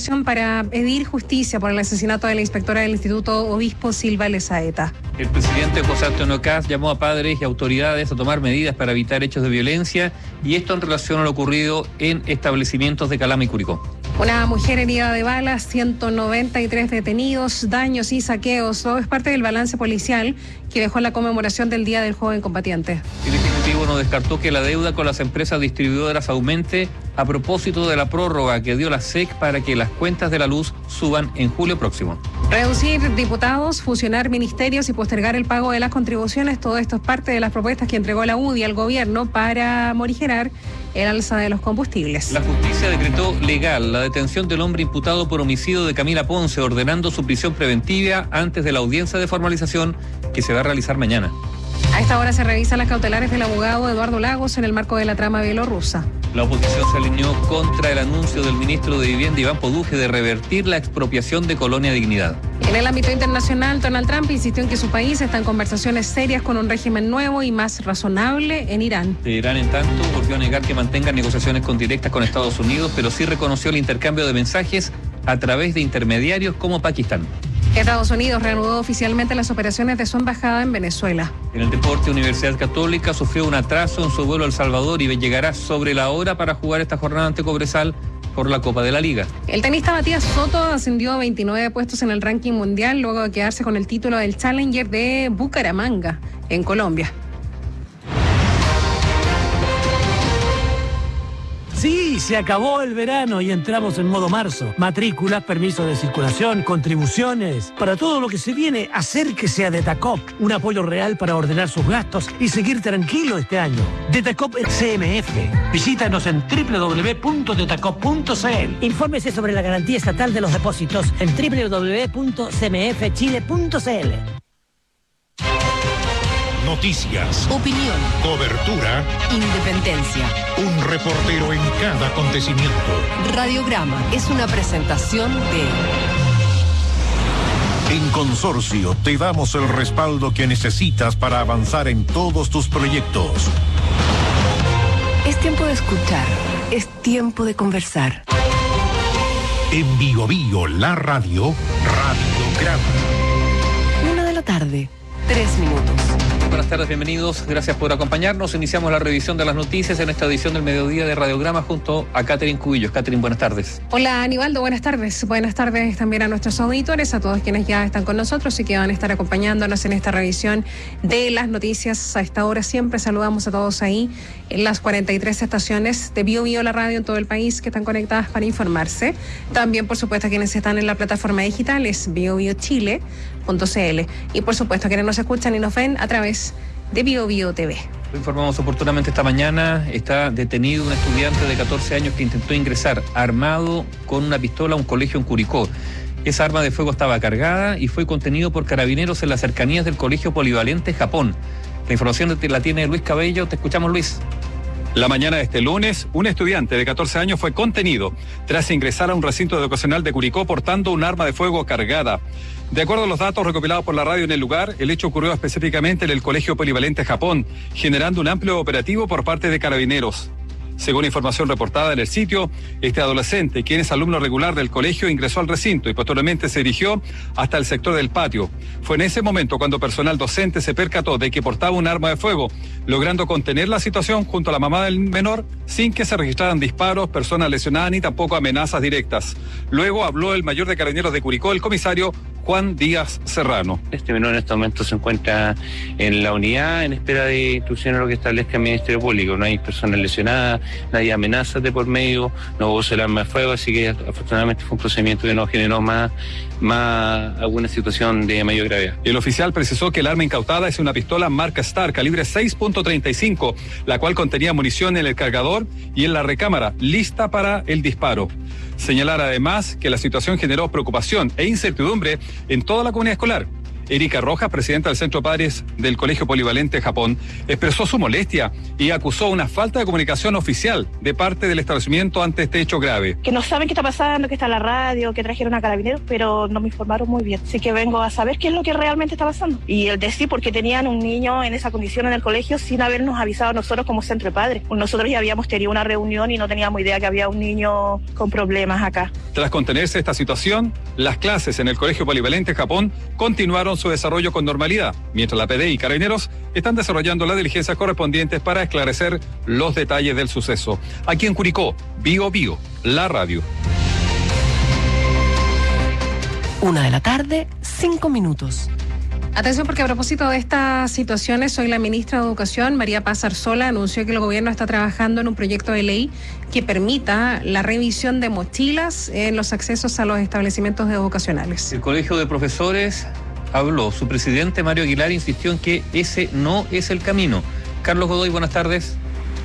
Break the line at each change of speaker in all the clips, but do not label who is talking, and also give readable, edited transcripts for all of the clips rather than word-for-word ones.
información para pedir justicia por el asesinato de la inspectora del Instituto Obispo Silva Lezaeta.
El presidente José Antonio Kast llamó a padres y autoridades a tomar medidas para evitar hechos de violencia, y esto en relación a lo ocurrido en establecimientos de Calama y Curicó.
Una mujer herida de balas, 193 detenidos, daños y saqueos. Todo es parte del balance policial que dejó la conmemoración del Día del Joven Combatiente.
El Ejecutivo no descartó que la deuda con las empresas distribuidoras aumente a propósito de la prórroga que dio la SEC para que las cuentas de la luz suban en julio próximo.
Reducir diputados, fusionar ministerios y postergar el pago de las contribuciones, todo esto es parte de las propuestas que entregó la UDI al gobierno para morigerar el alza de los combustibles.
La justicia decretó legal la detención del hombre imputado por homicidio de Camila Ponce, ordenando su prisión preventiva antes de la audiencia de formalización que se va a realizar mañana.
A esta hora se revisan las cautelares del abogado Eduardo Lagos en el marco de la trama bielorrusa.
La oposición se alineó contra el anuncio del ministro de Vivienda, Iván Poduje, de revertir la expropiación de Colonia Dignidad.
En el ámbito internacional, Donald Trump insistió en que su país está en conversaciones serias con un régimen nuevo y más razonable en Irán.
Irán, en tanto, volvió a negar que mantengan negociaciones directas con Estados Unidos, pero sí reconoció el intercambio de mensajes a través de intermediarios como Pakistán.
Estados Unidos reanudó oficialmente las operaciones de su embajada en Venezuela.
En el deporte, Universidad Católica sufrió un atraso en su vuelo a El Salvador y llegará sobre la hora para jugar esta jornada ante Cobresal por la Copa de la Liga.
El tenista Matías Soto ascendió a 29 puestos en el ranking mundial luego de quedarse con el título del Challenger de Bucaramanga, en Colombia.
Sí, se acabó el verano y entramos en modo marzo. Matrículas, permisos de circulación, contribuciones. Para todo lo que se viene, acérquese a Detacop. Un apoyo real para ordenar sus gastos y seguir tranquilo este año. Detacop CMF. Visítanos en www.detacop.cl.
Infórmese sobre la garantía estatal de los depósitos en www.cmfchile.cl.
Noticias,
opinión,
cobertura,
independencia.
un reportero en cada acontecimiento.
Radiograma es una presentación de...
En Consorcio te damos el respaldo que necesitas para avanzar en todos tus proyectos.
Es tiempo de escuchar, es tiempo de conversar.
En Bio Bio, la radio, Radiograma.
1:00 p.m, 3 minutos.
Buenas tardes, bienvenidos, gracias por acompañarnos. Iniciamos la revisión de las noticias en esta edición del mediodía de Radiograma junto a Catherine Cubillos. Catherine, buenas tardes.
Hola, Aníbaldo, buenas tardes. Buenas tardes también a nuestros auditores, a todos quienes ya están con nosotros y que van a estar acompañándonos en esta revisión de las noticias. A esta hora siempre saludamos a todos ahí en las 43 estaciones de Bio Bio, la radio en todo el país que están conectadas para informarse. También, por supuesto, a quienes están en la plataforma digital es biobiochile.cl y, por supuesto, a quienes nos escuchan y nos ven a través de Bio Bio TV.
Lo informamos oportunamente esta mañana. Está detenido un estudiante de 14 años que intentó ingresar armado con una pistola a un colegio en Curicó. Esa arma de fuego estaba cargada y fue contenido por carabineros en las cercanías del Colegio Polivalente Japón. La información la tiene Luis Cabello. Te escuchamos, Luis.
La mañana de este lunes, un estudiante de 14 años fue contenido tras ingresar a un recinto educacional de Curicó portando un arma de fuego cargada. De acuerdo a los datos recopilados por la radio en el lugar, el hecho ocurrió específicamente en el Colegio Polivalente Japón, generando un amplio operativo por parte de carabineros. Según información reportada en el sitio, este adolescente, quien es alumno regular del colegio, ingresó al recinto y posteriormente se dirigió hasta el sector del patio. Fue en ese momento cuando personal docente se percató de que portaba un arma de fuego, logrando contener la situación junto a la mamá del menor sin que se registraran disparos, personas lesionadas ni tampoco amenazas directas. Luego habló el mayor de carabineros de Curicó, el comisario Juan Díaz Serrano.
Este menor en este momento se encuentra en la unidad en espera de instrucciones a lo que establezca el Ministerio Público. No hay personas lesionadas, no hay amenazas de por medio, no hubo el arma de fuego, así que afortunadamente fue un procedimiento que no generó más alguna situación de mayor gravedad.
El oficial precisó que el arma incautada es una pistola marca Star, calibre 6.35, la cual contenía munición en el cargador y en la recámara, lista para el disparo. Señalar además que la situación generó preocupación e incertidumbre en toda la comunidad escolar. Erika Rojas, presidenta del Centro de Padres del Colegio Polivalente Japón, expresó su molestia y acusó una falta de comunicación oficial de parte del establecimiento ante este hecho grave.
Que no saben qué está pasando, que está en la radio, que trajeron a carabineros, pero no me informaron muy bien. Así que vengo a saber qué es lo que realmente está pasando. Y el decir porque tenían un niño en esa condición en el colegio sin habernos avisado a nosotros como Centro de Padres. Nosotros ya habíamos tenido una reunión y no teníamos idea que había un niño con problemas acá.
Tras contenerse esta situación, las clases en el Colegio Polivalente Japón continuaron su desarrollo con normalidad, mientras la PDI y Carabineros están desarrollando las diligencias correspondientes para esclarecer los detalles del suceso. Aquí en Curicó, Bio Bio, la radio.
1:05 p.m.
Atención, porque a propósito de estas situaciones, hoy la ministra de Educación, María Paz Arzola, anunció que el gobierno está trabajando en un proyecto de ley que permita la revisión de mochilas en los accesos a los establecimientos educacionales.
El Colegio de Profesores habló. Su presidente, Mario Aguilar, insistió en que ese no es el camino. Carlos Godoy, buenas tardes.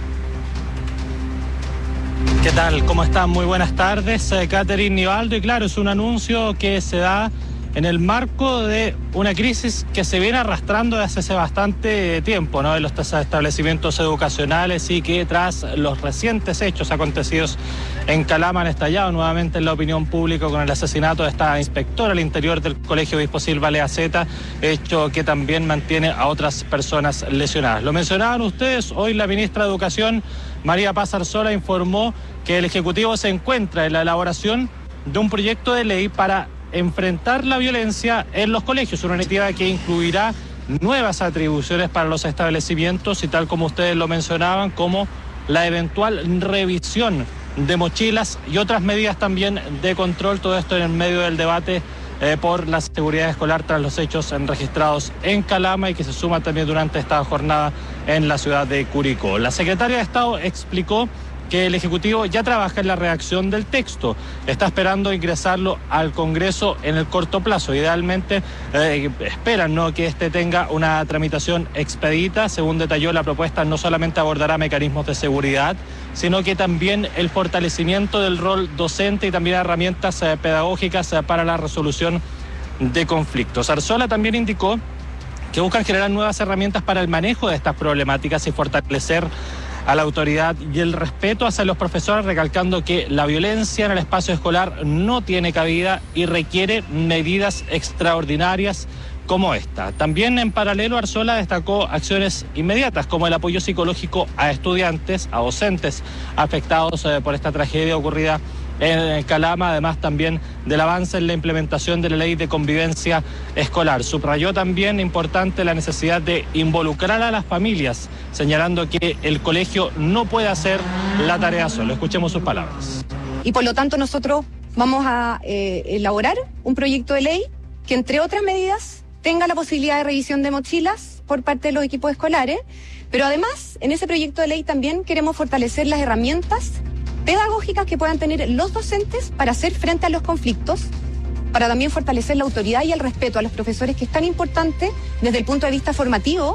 ¿Qué tal? ¿Cómo están? Muy buenas tardes, Catherine Nivaldo. Y claro, es un anuncio que se da en el marco de una crisis que se viene arrastrando desde hace bastante tiempo, ¿no?, en los establecimientos educacionales, y que tras los recientes hechos acontecidos en Calama han estallado nuevamente en la opinión pública con el asesinato de esta inspectora al interior del Colegio Obispo Silva Lea Zeta, hecho que también mantiene a otras personas lesionadas. Lo mencionaban ustedes, hoy la ministra de Educación, María Paz Arzola, informó que el Ejecutivo se encuentra en la elaboración de un proyecto de ley para enfrentar la violencia en los colegios, una iniciativa que incluirá nuevas atribuciones para los establecimientos y, tal como ustedes lo mencionaban, como la eventual revisión de mochilas y otras medidas también de control. Todo esto en el medio del debate por la seguridad escolar tras los hechos registrados en Calama y que se suma también durante esta jornada en la ciudad de Curicó. La secretaria de Estado explicó que el Ejecutivo ya trabaja en la redacción del texto, está esperando ingresarlo al Congreso en el corto plazo. Idealmente esperan, ¿no?, que este tenga una tramitación expedita. Según detalló, la propuesta no solamente abordará mecanismos de seguridad, sino que también el fortalecimiento del rol docente y también herramientas pedagógicas para la resolución de conflictos. Arzola también indicó que buscan generar nuevas herramientas para el manejo de estas problemáticas y fortalecer a la autoridad y el respeto hacia los profesores, recalcando que la violencia en el espacio escolar no tiene cabida y requiere medidas extraordinarias como esta. También en paralelo, Arzola destacó acciones inmediatas como el apoyo psicológico a estudiantes, a docentes afectados por esta tragedia ocurrida en Calama, además también del avance en la implementación de la ley de convivencia escolar. Subrayó también importante la necesidad de involucrar a las familias, señalando que el colegio no puede hacer la tarea solo. Escuchemos sus palabras.
Y por lo tanto nosotros vamos a elaborar un proyecto de ley que, entre otras medidas, tenga la posibilidad de revisión de mochilas por parte de los equipos escolares, pero además en ese proyecto de ley también queremos fortalecer las herramientas pedagógicas que puedan tener los docentes para hacer frente a los conflictos, para también fortalecer la autoridad y el respeto a los profesores, que es tan importante desde el punto de vista formativo.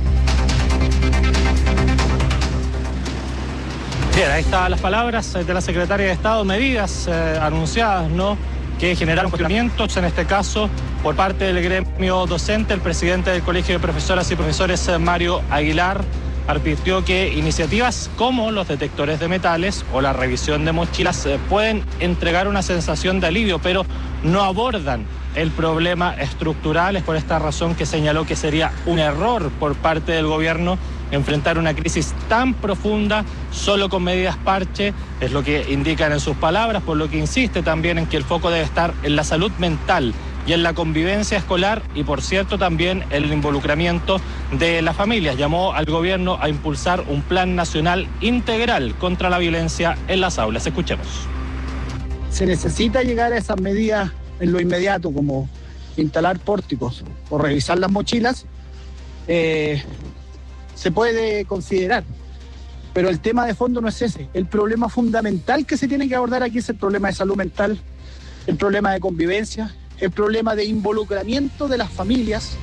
Bien, ahí estaban las palabras de la secretaria de Estado, medidas anunciadas, ¿no?, que generaron cuestionamientos, en este caso por parte del gremio docente. El presidente del Colegio de Profesoras y Profesores, Mario Aguilar, advirtió que iniciativas como los detectores de metales o la revisión de mochilas pueden entregar una sensación de alivio, pero no abordan el problema estructural. Es por esta razón que señaló que sería un error por parte del gobierno enfrentar una crisis tan profunda solo con medidas parche, es lo que indican en sus palabras, por lo que insiste también en que el foco debe estar en la salud mental y en la convivencia escolar y, por cierto, también el involucramiento de las familias. Llamó al gobierno a impulsar un plan nacional integral contra la violencia en las aulas. Escuchemos.
Se necesita llegar a esas medidas en lo inmediato, como instalar pórticos o revisar las mochilas. Se puede considerar, pero el tema de fondo no es ese. El problema fundamental que se tiene que abordar aquí es el problema de salud mental, el problema de convivencia, el problema de involucramiento de las familias.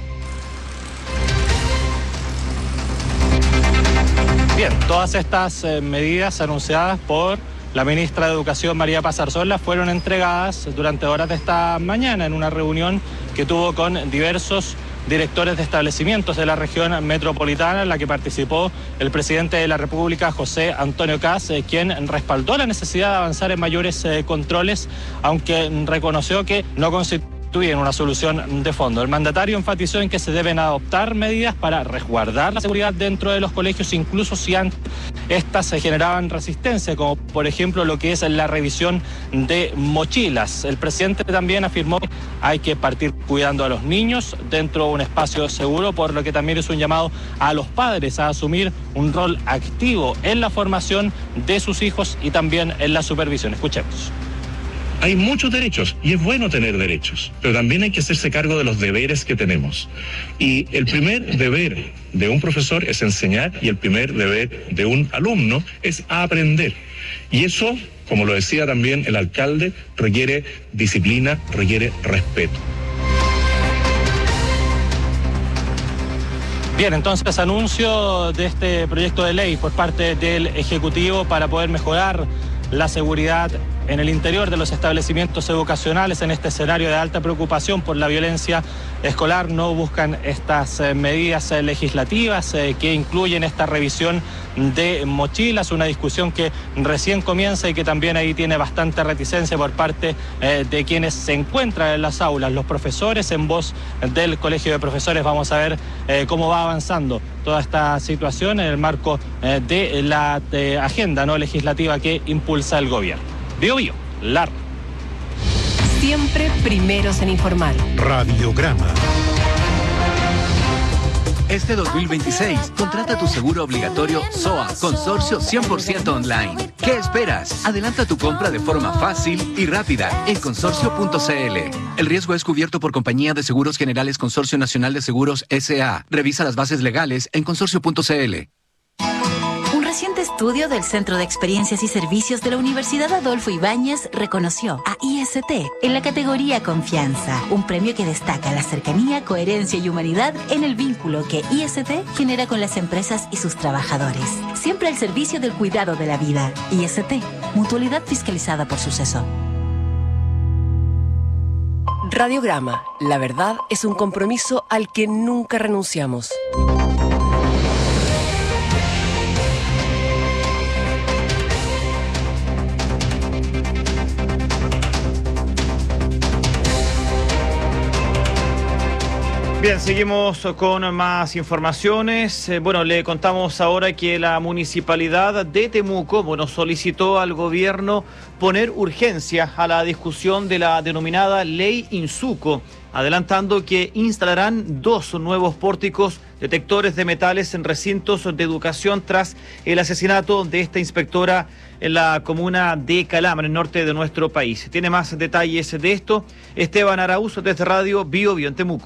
Bien, todas estas medidas anunciadas por la ministra de Educación, María Paz Arzola, fueron entregadas durante horas de esta mañana en una reunión que tuvo con diversos directores de establecimientos de la región metropolitana, en la que participó el presidente de la República, José Antonio Kast, quien respaldó la necesidad de avanzar en mayores controles, aunque reconoció que no constituyen una solución de fondo. El mandatario enfatizó en que se deben adoptar medidas para resguardar la seguridad dentro de los colegios, incluso si antes estas se generaban resistencia, como por ejemplo lo que es la revisión de mochilas. El presidente también afirmó que hay que partir cuidando a los niños dentro de un espacio seguro, por lo que también es un llamado a los padres a asumir un rol activo en la formación de sus hijos y también en la supervisión. Escuchemos.
Hay muchos derechos y es bueno tener derechos, pero también hay que hacerse cargo de los deberes que tenemos. Y el primer deber de un profesor es enseñar y el primer deber de un alumno es aprender. Y eso, como lo decía también el alcalde, requiere disciplina, requiere respeto.
Bien, entonces anuncio de este proyecto de ley por parte del Ejecutivo para poder mejorar la seguridad en el interior de los establecimientos educacionales en este escenario de alta preocupación por la violencia escolar. No buscan estas medidas legislativas que incluyen esta revisión de mochilas, una discusión que recién comienza y que también ahí tiene bastante reticencia por parte de quienes se encuentran en las aulas, los profesores. En voz del Colegio de Profesores vamos a ver cómo va avanzando toda esta situación en el marco de la agenda legislativa que impulsa el gobierno. Bio Bio, LAR.
Siempre primeros en informar.
Radiograma.
Este 2026, contrata tu seguro obligatorio SOA, consorcio 100% online. ¿Qué esperas? Adelanta tu compra de forma fácil y rápida en consorcio.cl. El riesgo es cubierto por Compañía de Seguros Generales Consorcio Nacional de Seguros S.A. Revisa las bases legales en consorcio.cl.
Un reciente estudio del Centro de Experiencias y Servicios de la Universidad Adolfo Ibáñez reconoció a IST en la categoría Confianza, un premio que destaca la cercanía, coherencia y humanidad en el vínculo que IST genera con las empresas y sus trabajadores. Siempre al servicio del cuidado de la vida. IST, mutualidad fiscalizada por Suceso.
Radiograma. La verdad es un compromiso al que nunca renunciamos.
Bien, seguimos con más informaciones. Le contamos ahora que la municipalidad de Temuco, solicitó al gobierno poner urgencia a la discusión de la denominada Ley Insuco, adelantando que instalarán 2 nuevos pórticos detectores de metales en recintos de educación tras el asesinato de esta inspectora en la comuna de Calama, en el norte de nuestro país. Tiene más detalles de esto Esteban Araúz desde Radio Bio Bio en Temuco.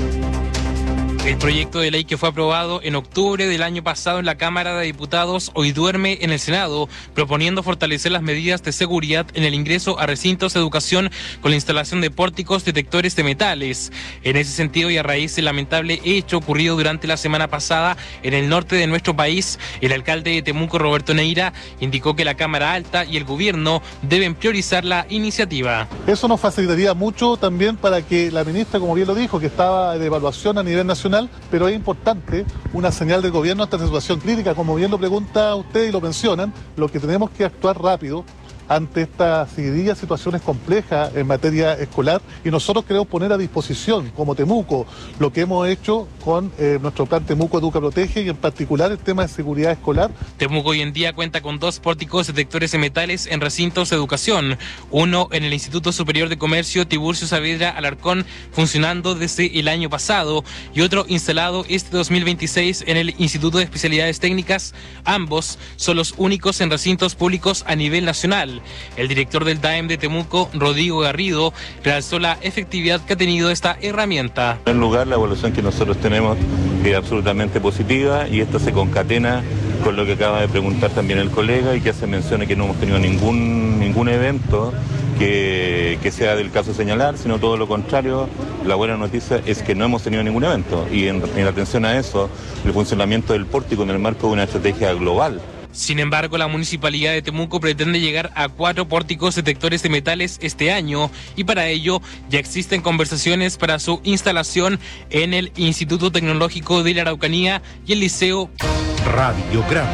El proyecto de ley que fue aprobado en octubre del año pasado en la Cámara de Diputados hoy duerme en el Senado, proponiendo fortalecer las medidas de seguridad en el ingreso a recintos de educación con la instalación de pórticos detectores de metales. En ese sentido, y a raíz del lamentable hecho ocurrido durante la semana pasada en el norte de nuestro país, el alcalde de Temuco, Roberto Neira, indicó que la Cámara Alta y el gobierno deben priorizar la iniciativa.
Eso nos facilitaría mucho también para que la ministra, como bien lo dijo, que estaba de evaluación a nivel nacional, pero es importante una señal del gobierno ante esta situación crítica. Como bien lo pregunta usted y lo mencionan, lo que tenemos que actuar rápido ante esta seguidilla de situaciones complejas en materia escolar, y nosotros queremos poner a disposición, como Temuco, lo que hemos hecho con nuestro plan Temuco Educa Protege, y en particular el tema de seguridad escolar.
Temuco hoy en día cuenta con 2 pórticos detectores de metales en recintos de educación, uno en el Instituto Superior de Comercio Tiburcio Saavedra Alarcón, funcionando desde el año pasado, y otro instalado este 2026 en el Instituto de Especialidades Técnicas. Ambos son los únicos en recintos públicos a nivel nacional. El director del DAEM de Temuco, Rodrigo Garrido, realzó la efectividad que ha tenido esta herramienta.
En primer lugar, la evaluación que nosotros tenemos es absolutamente positiva, y esta se concatena con lo que acaba de preguntar también el colega, y que hace mención a que no hemos tenido ningún evento que sea del caso señalar, sino todo lo contrario. La buena noticia es que no hemos tenido ningún evento, y en atención a eso, el funcionamiento del pórtico en el marco de una estrategia global
Sin embargo, la Municipalidad de Temuco pretende llegar a 4 pórticos detectores de metales este año y para ello ya existen conversaciones para su instalación en el Instituto Tecnológico de la Araucanía y el Liceo
Radiograma.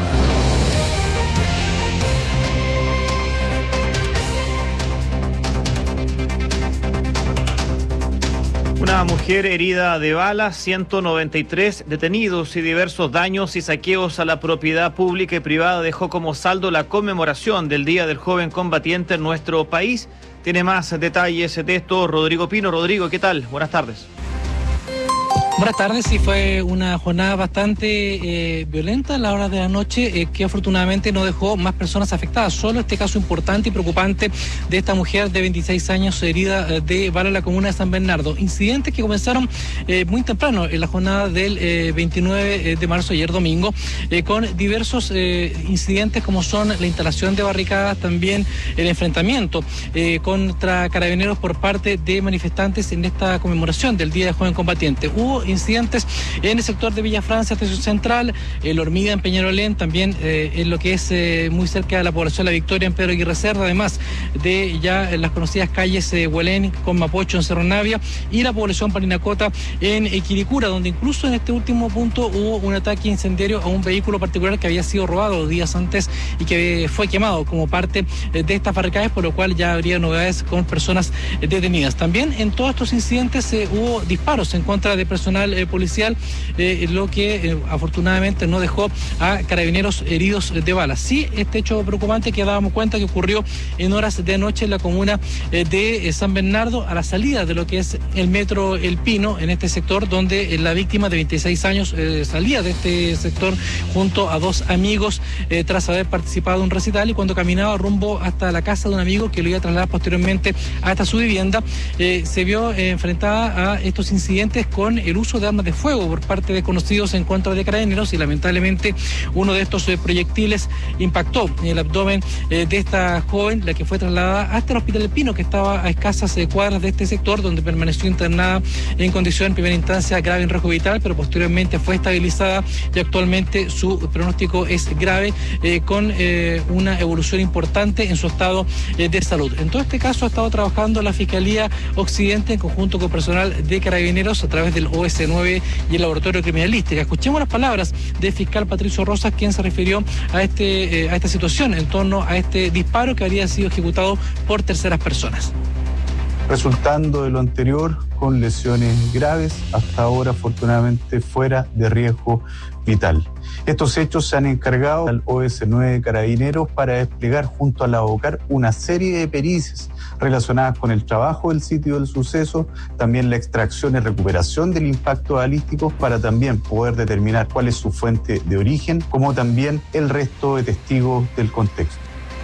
Una mujer herida de bala, 193 detenidos y diversos daños y saqueos a la propiedad pública y privada dejó como saldo la conmemoración del Día del Joven Combatiente en nuestro país. Tiene más detalles de esto Rodrigo Pino. Rodrigo, ¿qué tal? Buenas tardes.
Buenas tardes, sí fue una jornada bastante violenta a la hora de la noche que afortunadamente no dejó más personas afectadas. Solo este caso importante y preocupante de esta mujer de 26 años herida de bala en la comuna de San Bernardo. Incidentes que comenzaron muy temprano en la jornada del 29 de marzo, ayer domingo, con diversos incidentes como son la instalación de barricadas, también el enfrentamiento contra carabineros por parte de manifestantes en esta conmemoración del Día del Joven Combatiente. Hubo incidentes en el sector de Villa Francia, Estación Central, el Hormiga en Peñarolén, también en lo que es muy cerca de la población La Victoria en Pedro Aguirre Cerda, además de ya en las conocidas calles Huelén con Mapocho en Cerro Navia y la población Parinacota en Quilicura, donde incluso en este último punto hubo un ataque incendiario a un vehículo particular que había sido robado días antes y que fue quemado como parte de estas barricadas, por lo cual ya habría novedades con personas detenidas. También en todos estos incidentes hubo disparos en contra de personal policial, lo que afortunadamente no dejó a carabineros heridos de bala. Sí, este hecho preocupante que dábamos cuenta que ocurrió en horas de noche en la comuna de San Bernardo, a la salida de lo que es el metro El Pino, en este sector donde la víctima de 26 años salía de este sector junto a 2 amigos tras haber participado en un recital, y cuando caminaba rumbo hasta la casa de un amigo que lo iba a trasladar posteriormente hasta su vivienda, se vio enfrentada a estos incidentes con el uso de armas de fuego por parte de desconocidos en contra de carabineros, y lamentablemente uno de estos proyectiles impactó en el abdomen de esta joven, la que fue trasladada hasta el Hospital del Pino, que estaba a escasas cuadras de este sector, donde permaneció internada en condición en primera instancia grave en riesgo vital, pero posteriormente fue estabilizada y actualmente su pronóstico es grave, con una evolución importante en su estado de salud. En todo este caso ha estado trabajando la Fiscalía Occidente en conjunto con personal de carabineros a través del OS9 y el Laboratorio de Criminalística. Escuchemos las palabras del fiscal Patricio Rosas, quien se refirió a esta situación en torno a este disparo que habría sido ejecutado por terceras personas.
Resultando de lo anterior, con lesiones graves, hasta ahora afortunadamente fuera de riesgo vital. Estos hechos se han encargado al OS9 Carabineros para desplegar junto a la OCAR una serie de pericias relacionadas con el trabajo del sitio del suceso, también la extracción y recuperación del impacto balístico para también poder determinar cuál es su fuente de origen, como también el resto de testigos del contexto.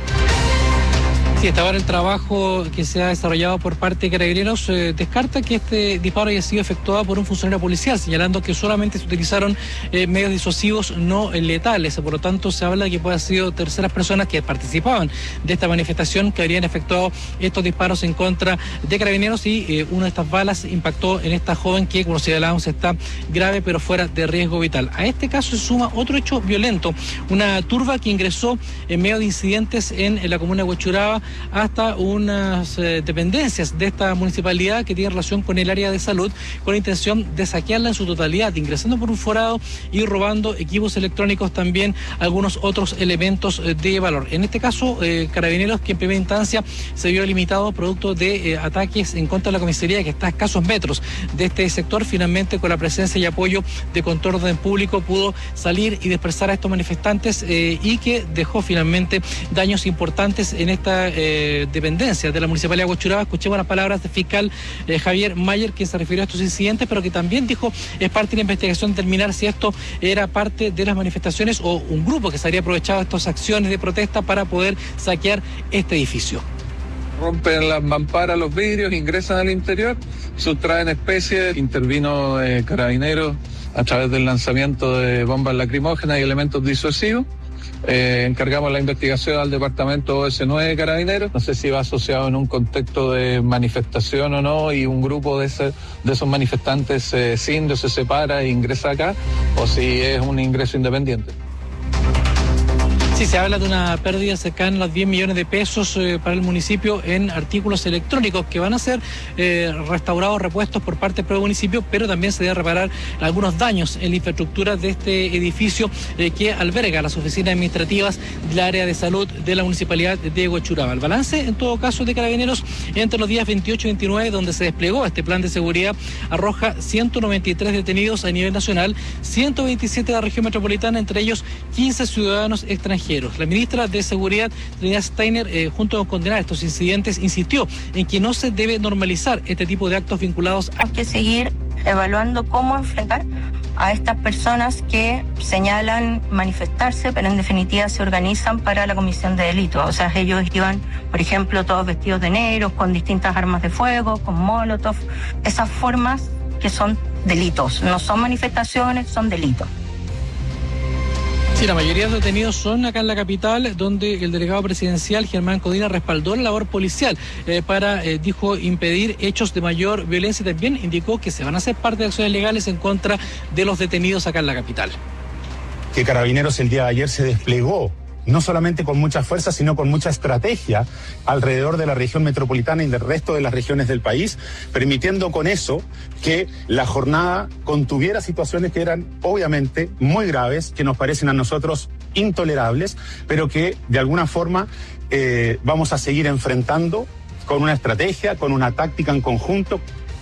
Sí, hasta ahora el trabajo que se ha desarrollado por parte de Carabineros descarta que este disparo haya sido efectuado por un funcionario policial, señalando que solamente se utilizaron medios disuasivos no letales. Por lo tanto, se habla de que puede haber sido terceras personas que participaban de esta manifestación que habrían efectuado estos disparos en contra de Carabineros, y una de estas balas impactó en esta joven que, como señalábamos, está grave pero fuera de riesgo vital. A este caso se suma otro hecho violento, una turba que ingresó en medio de incidentes en la comuna de Huechuraba hasta unas dependencias de esta municipalidad que tiene relación con el área de salud, con la intención de saquearla en su totalidad, ingresando por un forado y robando equipos electrónicos, también algunos otros elementos de valor. En este caso, Carabineros, que en primera instancia se vio limitado producto de ataques en contra de la comisaría, que está a escasos metros de este sector, finalmente con la presencia y apoyo de Control de Orden Público pudo salir y dispersar a estos manifestantes, y que dejó finalmente daños importantes en esta dependencia de la Municipalidad de Huechuraba. Escuchemos las palabras del fiscal Javier Mayer, quien se refirió a estos incidentes, pero que también dijo es parte de la investigación determinar si esto era parte de las manifestaciones o un grupo que se habría aprovechado de estas acciones de protesta para poder saquear este edificio.
Rompen las mamparas, los vidrios, ingresan al interior, sustraen especies, intervino Carabineros a través del lanzamiento de bombas lacrimógenas y elementos disuasivos. Encargamos la investigación al departamento OS9 Carabineros. No sé si va asociado en un contexto de manifestación o no, y un grupo de esos manifestantes se escinde o se separa e ingresa acá, o si es un ingreso independiente.
Sí, se habla de una pérdida cercana a los 10 millones de pesos para el municipio en artículos electrónicos que van a ser restaurados, repuestos por parte del propio municipio, pero también se debe reparar algunos daños en la infraestructura de este edificio que alberga las oficinas administrativas del área de salud de la municipalidad de Huechuraba. El balance, en todo caso, de Carabineros entre los días 28 y 29, donde se desplegó este plan de seguridad, arroja 193 detenidos a nivel nacional, 127 de la región metropolitana, entre ellos 15 ciudadanos extranjeros. La ministra de Seguridad, Trinidad Steiner, junto con condenar estos incidentes, insistió en que no se debe normalizar este tipo de actos vinculados a...
Hay que seguir evaluando cómo enfrentar a estas personas que señalan manifestarse, pero en definitiva se organizan para la comisión de delitos. O sea, ellos iban, por ejemplo, todos vestidos de negro, con distintas armas de fuego, con molotov, esas formas que son delitos, no son manifestaciones, son delitos.
Sí, la mayoría de los detenidos son acá en la capital, donde el delegado presidencial Germán Codina respaldó la labor policial para, dijo, impedir hechos de mayor violencia, y también indicó que se van a hacer parte de acciones legales en contra de los detenidos acá en la capital.
Que Carabineros el día de ayer se desplegó no solamente con mucha fuerza, sino con mucha estrategia alrededor de la región metropolitana y del resto de las regiones del país, permitiendo con eso que la jornada contuviera situaciones que eran obviamente muy graves, que nos parecen a nosotros intolerables, pero que de alguna forma vamos a seguir enfrentando con una estrategia, con una táctica en conjunto.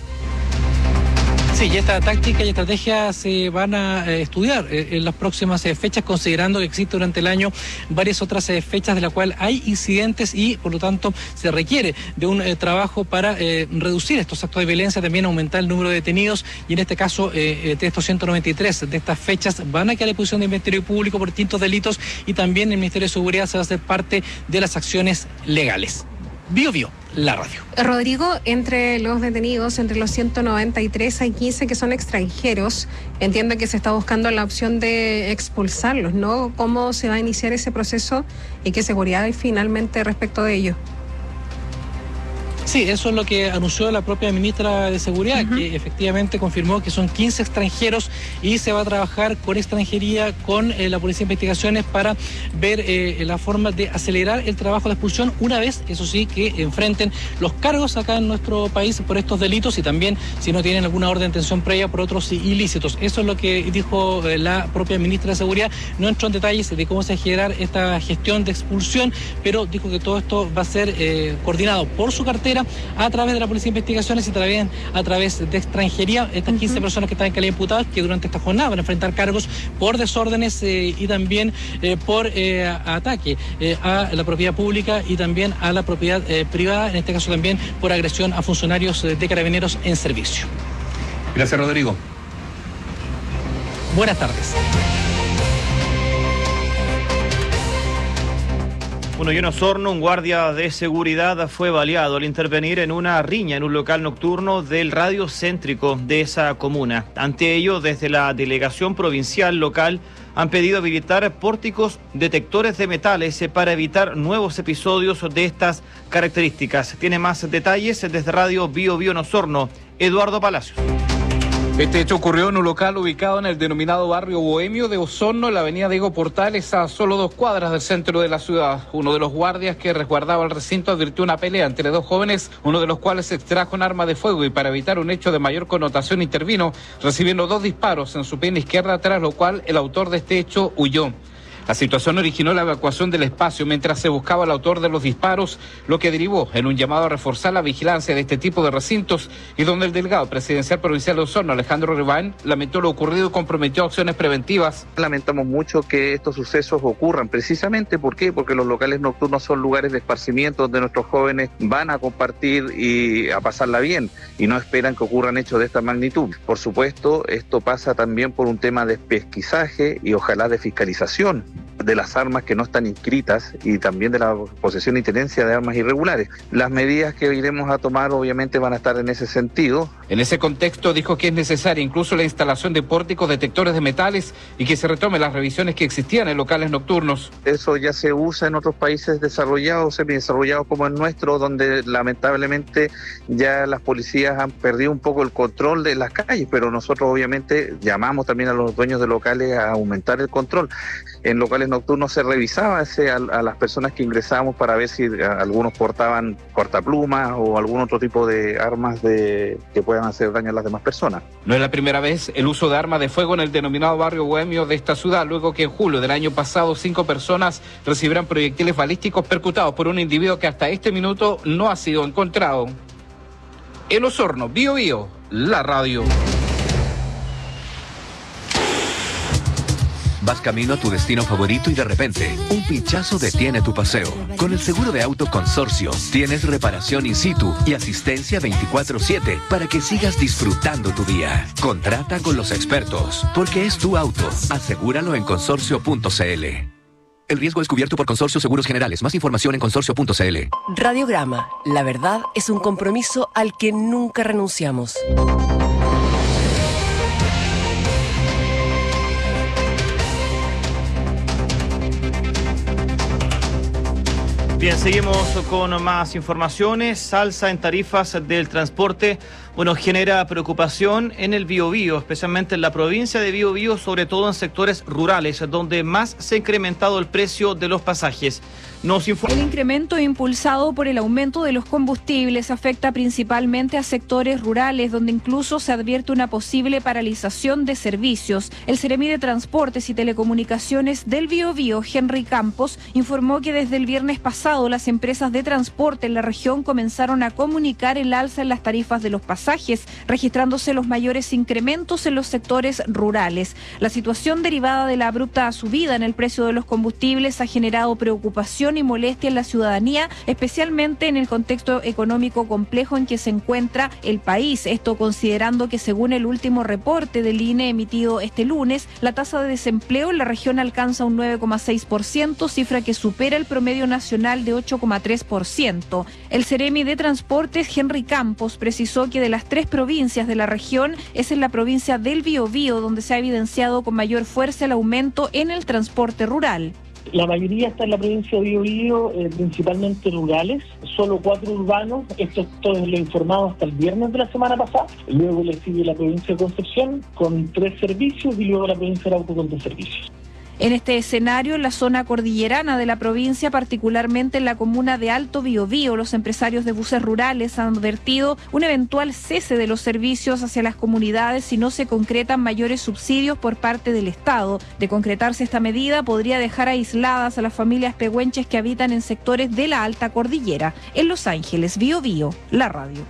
Sí, y esta táctica y estrategia se van a estudiar en las próximas fechas, considerando que existe durante el año varias otras fechas de las cuales hay incidentes y, por lo tanto, se requiere de un trabajo para reducir estos actos de violencia, también aumentar el número de detenidos, y en este caso, de estos 193 de estas fechas van a quedar a disposición del Ministerio Público por distintos delitos, y también el Ministerio de Seguridad se va a hacer parte de las acciones legales. Bio Bio, la radio.
Rodrigo, entre los detenidos, entre los 193, hay 15 que son extranjeros. Entiendo que se está buscando la opción de expulsarlos, ¿no? ¿Cómo se va a iniciar ese proceso y qué seguridad hay finalmente respecto de ello?
Sí, eso es lo que anunció la propia ministra de Seguridad, que efectivamente confirmó que son 15 extranjeros y se va a trabajar con extranjería, con la Policía de Investigaciones, para ver la forma de acelerar el trabajo de expulsión, una vez, eso sí, que enfrenten los cargos acá en nuestro país por estos delitos, y también si no tienen alguna orden de detención previa por otros ilícitos. Eso es lo que dijo la propia ministra de Seguridad. No entró en detalles de cómo se va a generar esta gestión de expulsión, pero dijo que todo esto va a ser coordinado por su cartera, a través de la Policía de Investigaciones y también a través de extranjería. Estas 15 personas que están en calidad de imputadas, que durante esta jornada van a enfrentar cargos por desórdenes y también por ataque a la propiedad pública y también a la propiedad privada, en este caso también por agresión a funcionarios de Carabineros en servicio.
Gracias, Rodrigo.
Buenas tardes.
Bueno, y en Osorno, un guardia de seguridad fue baleado al intervenir en una riña en un local nocturno del radio céntrico de esa comuna. Ante ello, desde la delegación provincial local han pedido habilitar pórticos detectores de metales para evitar nuevos episodios de estas características. Tiene más detalles desde Radio Bio Bio en Osorno, Eduardo Palacios.
Este hecho ocurrió en un local ubicado en el denominado barrio Bohemio de Osorno, en la avenida Diego Portales, a solo 2 cuadras del centro de la ciudad. Uno de los guardias que resguardaba el recinto advirtió una pelea entre 2 jóvenes, uno de los cuales extrajo un arma de fuego y, para evitar un hecho de mayor connotación, intervino, recibiendo 2 disparos en su pierna izquierda, tras lo cual el autor de este hecho huyó. La situación originó la evacuación del espacio mientras se buscaba el autor de los disparos, lo que derivó en un llamado a reforzar la vigilancia de este tipo de recintos, y donde el delegado presidencial provincial de Osorno, Alejandro Ribán, lamentó lo ocurrido y comprometió acciones preventivas.
Lamentamos mucho que estos sucesos ocurran, precisamente ¿por qué? Porque los locales nocturnos son lugares de esparcimiento donde nuestros jóvenes van a compartir y a pasarla bien, y no esperan que ocurran hechos de esta magnitud. Por supuesto, esto pasa también por un tema de pesquisaje y ojalá de fiscalización de las armas que no están inscritas, y también de la posesión y tenencia de armas irregulares. Las medidas que iremos a tomar obviamente van a estar en ese sentido.
En ese contexto dijo que es necesaria incluso la instalación de pórticos detectores de metales y que se retomen las revisiones que existían en locales nocturnos.
Eso ya se usa en otros países desarrollados, semidesarrollados como el nuestro, donde lamentablemente ya las policías han perdido un poco el control de las calles, pero nosotros obviamente llamamos también a los dueños de locales a aumentar el control. en locales nocturnos se revisaba a las personas que ingresábamos para ver si algunos portaban cortaplumas o algún otro tipo de armas que puedan hacer daño a las demás personas.
No es la primera vez el uso de armas de fuego en el denominado barrio bohemio de esta ciudad, luego que en julio del año pasado 5 personas recibieran proyectiles balísticos percutados por un individuo que hasta este minuto no ha sido encontrado. El Osorno, Bío Bío, la radio.
Vas camino a tu destino favorito y de repente, un pinchazo detiene tu paseo. Con el seguro de auto Consorcio, tienes reparación in situ y asistencia 24/7 para que sigas disfrutando tu día. Contrata con los expertos, porque es tu auto. Asegúralo en consorcio.cl. El riesgo es cubierto por Consorcio Seguros Generales. Más información en consorcio.cl.
Radiograma. La verdad es un compromiso al que nunca renunciamos.
Bien, seguimos con más informaciones. Alza en tarifas del transporte, genera preocupación en el Biobío, especialmente en la provincia de Biobío, sobre todo en sectores rurales, donde más se ha incrementado el precio de los pasajes.
El incremento impulsado por el aumento de los combustibles afecta principalmente a sectores rurales, donde incluso se advierte una posible paralización de servicios. El Seremi de Transportes y Telecomunicaciones del Biobío, Henry Campos, informó que desde el viernes pasado las empresas de transporte en la región comenzaron a comunicar el alza en las tarifas de los pasajes, registrándose los mayores incrementos en los sectores rurales. La situación derivada de la abrupta subida en el precio de los combustibles ha generado preocupación y molestia en la ciudadanía, especialmente en el contexto económico complejo en que se encuentra el país. Esto considerando que según el último reporte del INE emitido este lunes, la tasa de desempleo en la región alcanza un 9,6%, cifra que supera el promedio nacional de 8,3%. El Seremi de Transportes, Henry Campos, precisó que de las 3 provincias de la región es en la provincia del Biobío donde se ha evidenciado con mayor fuerza el aumento en el transporte rural.
La mayoría está en la provincia de Biobío, principalmente rurales, solo 4 urbanos, esto es lo informado hasta el viernes de la semana pasada, luego le sigue la provincia de Concepción con 3 servicios y luego la provincia de Arauco con 2 servicios.
En este escenario, en la zona cordillerana de la provincia, particularmente en la comuna de Alto Biobío, los empresarios de buses rurales han advertido un eventual cese de los servicios hacia las comunidades si no se concretan mayores subsidios por parte del Estado. De concretarse esta medida, podría dejar aisladas a las familias pehuenches que habitan en sectores de la alta cordillera. En Los Ángeles, Biobío, la radio.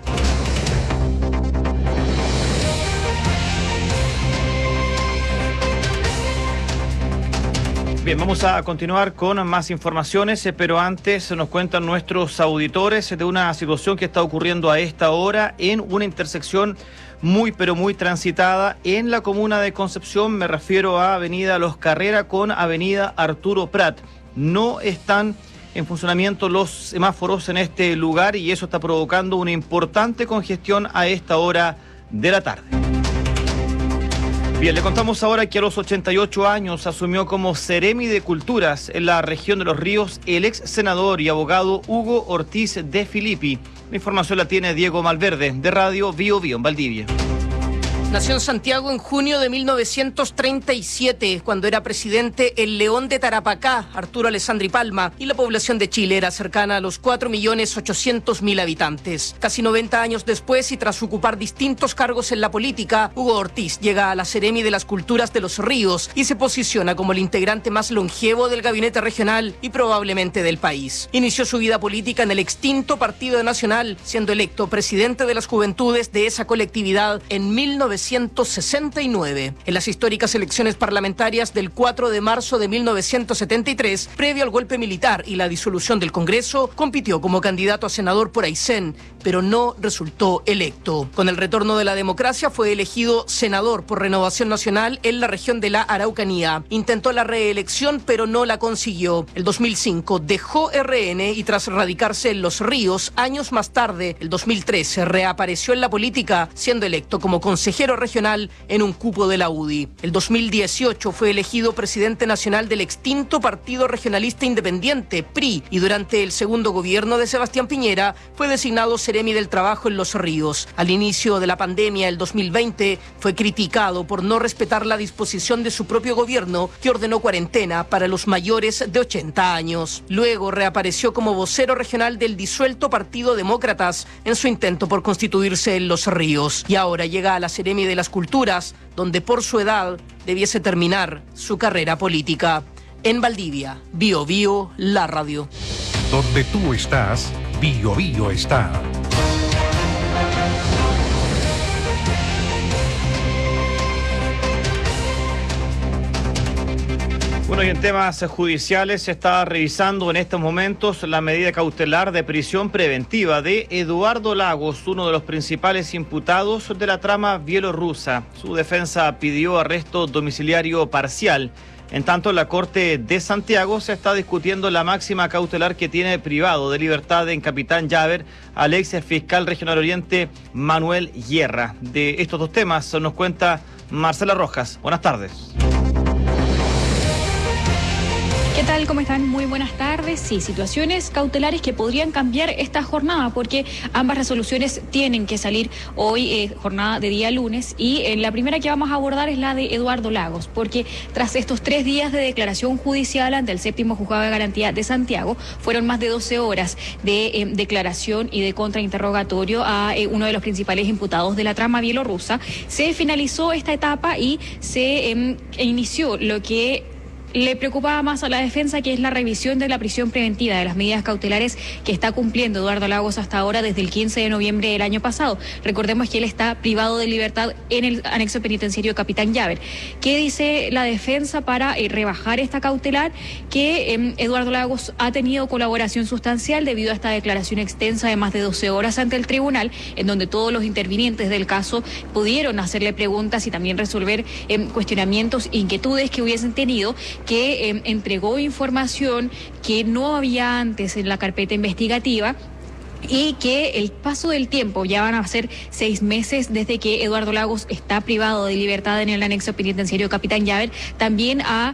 Bien, vamos a continuar con más informaciones, pero antes nos cuentan nuestros auditores de una situación que está ocurriendo a esta hora en una intersección muy transitada en la comuna de Concepción. Me refiero a Avenida Los Carrera con Avenida Arturo Prat. No están en funcionamiento los semáforos en este lugar y eso está provocando una importante congestión a esta hora de la tarde. Bien, le contamos ahora que a los 88 años asumió como Seremi de Culturas en la región de Los Ríos el ex senador y abogado Hugo Ortiz de Filippi. La información la tiene Diego Malverde, de Radio Biobío en Valdivia.
Nació en Santiago en junio de 1937, cuando era presidente el León de Tarapacá, Arturo Alessandri Palma, y la población de Chile era cercana a los 4.800.000 habitantes. Casi 90 años después y tras ocupar distintos cargos en la política, Hugo Ortiz llega a la Seremi de las Culturas de Los Ríos y se posiciona como el integrante más longevo del gabinete regional y probablemente del país. Inició su vida política en el extinto Partido Nacional, siendo electo presidente de las Juventudes de esa colectividad en 1969. En las históricas elecciones parlamentarias del 4 de marzo de 1973, previo al golpe militar y la disolución del Congreso, compitió como candidato a senador por Aysén, pero no resultó electo. Con el retorno de la democracia fue elegido senador por Renovación Nacional en la región de la Araucanía. Intentó la reelección, pero no la consiguió. El 2005 dejó RN y tras radicarse en Los Ríos, años más tarde, el 2013, reapareció en la política, siendo electo como consejero vocero regional en un cupo de la UDI. El 2018 fue elegido presidente nacional del extinto Partido Regionalista Independiente, PRI, y durante el segundo gobierno de Sebastián Piñera fue designado Seremi del Trabajo en Los Ríos. Al inicio de la pandemia, el 2020, fue criticado por no respetar la disposición de su propio gobierno, que ordenó cuarentena para los mayores de 80 años. Luego reapareció como vocero regional del disuelto Partido Demócratas en su intento por constituirse en Los Ríos. Y ahora llega a la Seremi de las Culturas, donde por su edad debiese terminar su carrera política. En Valdivia, Bio Bio, la radio.
Donde tú estás, Bio Bio está.
Bueno, y en temas judiciales se está revisando en estos momentos la medida cautelar de prisión preventiva de Eduardo Lagos, uno de los principales imputados de la trama bielorrusa. Su defensa pidió arresto domiciliario parcial. En tanto, la Corte de Santiago se está discutiendo la máxima cautelar que tiene privado de libertad en Capitán Llaver al ex fiscal regional oriente Manuel Guerra. De estos dos temas nos cuenta Marcela Rojas. Buenas tardes.
¿Qué tal? ¿Cómo están? Muy buenas tardes. Sí, situaciones cautelares que podrían cambiar esta jornada porque ambas resoluciones tienen que salir hoy, jornada de día lunes, y la primera que vamos a abordar es la de Eduardo Lagos, porque tras estos 3 días de declaración judicial ante el séptimo juzgado de garantía de Santiago, fueron más de 12 horas de declaración y de contrainterrogatorio a uno de los principales imputados de la trama bielorrusa. Se finalizó esta etapa y se inició lo que le preocupaba más a la defensa, que es la revisión de la prisión preventiva, de las medidas cautelares que está cumpliendo Eduardo Lagos hasta ahora desde el 15 de noviembre del año pasado. Recordemos que él está privado de libertad en el anexo penitenciario Capitán Llaver. ¿Qué dice la defensa para rebajar esta cautelar? Que Eduardo Lagos ha tenido colaboración sustancial debido a esta declaración extensa de más de 12 horas ante el tribunal, en donde todos los intervinientes del caso pudieron hacerle preguntas y también resolver cuestionamientos, inquietudes que hubiesen tenido, que entregó información que no había antes en la carpeta investigativa, y que el paso del tiempo, ya van a ser 6 meses desde que Eduardo Lagos está privado de libertad en el anexo penitenciario Capitán Llaver, también ha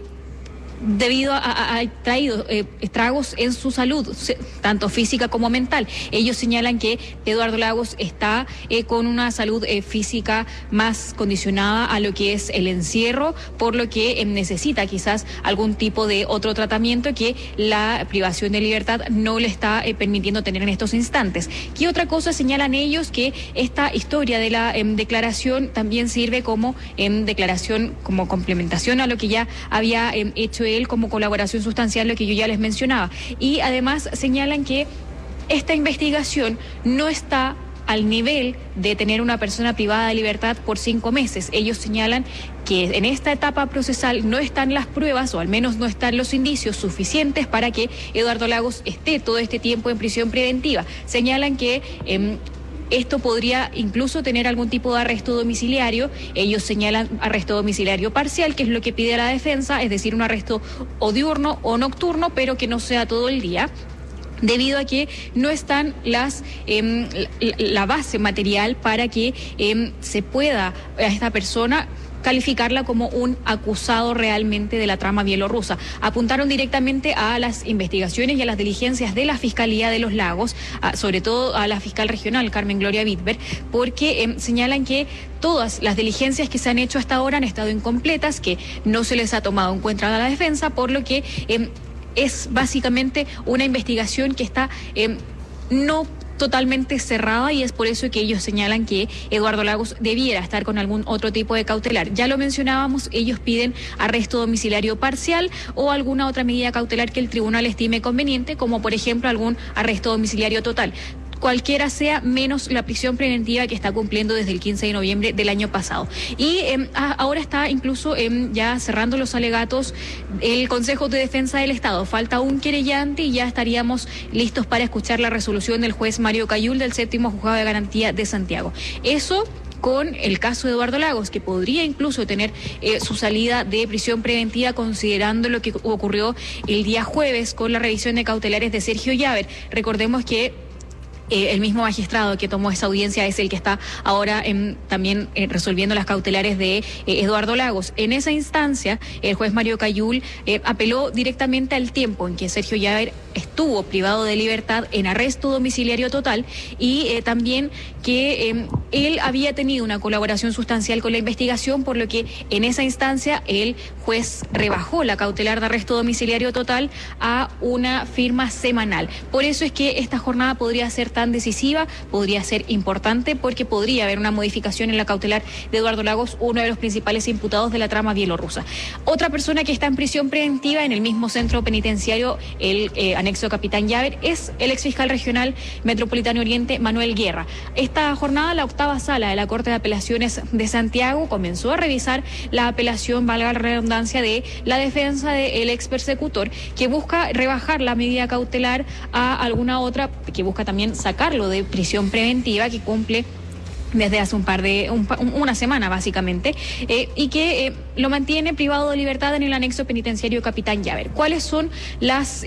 traído estragos en su salud, tanto física como mental. Ellos señalan que Eduardo Lagos está con una salud física más condicionada a lo que es el encierro, por lo que necesita quizás algún tipo de otro tratamiento que la privación de libertad no le está permitiendo tener en estos instantes. ¿Qué otra cosa señalan ellos? Que esta historia de la declaración también sirve como declaración, como complementación a lo que ya había hecho él como colaboración sustancial, lo que yo ya les mencionaba. Y además señalan que esta investigación no está al nivel de tener una persona privada de libertad por 5 meses. Ellos señalan que en esta etapa procesal no están las pruebas, o al menos no están los indicios suficientes para que Eduardo Lagos esté todo este tiempo en prisión preventiva. Señalan que esto podría incluso tener algún tipo de arresto domiciliario. Ellos señalan arresto domiciliario parcial, que es lo que pide la defensa, es decir, un arresto o diurno o nocturno, pero que no sea todo el día, debido a que no están la base material para que se pueda a esta persona calificarla como un acusado realmente de la trama bielorrusa. Apuntaron directamente a las investigaciones y a las diligencias de la Fiscalía de los Lagos, sobre todo a la fiscal regional Carmen Gloria Wittberg, porque señalan que todas las diligencias que se han hecho hasta ahora han estado incompletas, que no se les ha tomado en cuenta a la defensa, por lo que es básicamente una investigación que está no totalmente cerrada, y es por eso que ellos señalan que Eduardo Lagos debiera estar con algún otro tipo de cautelar. Ya lo mencionábamos, ellos piden arresto domiciliario parcial o alguna otra medida cautelar que el tribunal estime conveniente, como por ejemplo algún arresto domiciliario total. Cualquiera sea, menos la prisión preventiva que está cumpliendo desde el 15 de noviembre del año pasado. Y ahora está incluso ya cerrando los alegatos el Consejo de Defensa del Estado. Falta un querellante y ya estaríamos listos para escuchar la resolución del juez Mario Cayul del séptimo juzgado de garantía de Santiago. Eso con el caso de Eduardo Lagos, que podría incluso tener su salida de prisión preventiva, considerando lo que ocurrió el día jueves con la revisión de cautelares de Sergio Llaver. Recordemos que El mismo magistrado que tomó esa audiencia es el que está ahora también resolviendo las cautelares de Eduardo Lagos. En esa instancia, el juez Mario Cayul apeló directamente al tiempo en que Sergio Llaver estuvo privado de libertad en arresto domiciliario total y también que él había tenido una colaboración sustancial con la investigación, por lo que en esa instancia el juez rebajó la cautelar de arresto domiciliario total a una firma semanal. Por eso es que esta jornada podría ser tan decisiva, podría ser importante, porque podría haber una modificación en la cautelar de Eduardo Lagos, uno de los principales imputados de la trama bielorrusa. Otra persona que está en prisión preventiva en el mismo centro penitenciario, el anexo Capitán Llaver, es el exfiscal regional metropolitano Oriente, Manuel Guerra. Esta jornada, la octava sala de la Corte de Apelaciones de Santiago comenzó a revisar la apelación, valga la redundancia, de la defensa del ex persecutor, que busca rebajar la medida cautelar a alguna otra, que busca también sacarlo de prisión preventiva, que cumple desde hace una semana básicamente, y que lo mantiene privado de libertad en el anexo penitenciario Capitán Llaver. ¿Cuáles son las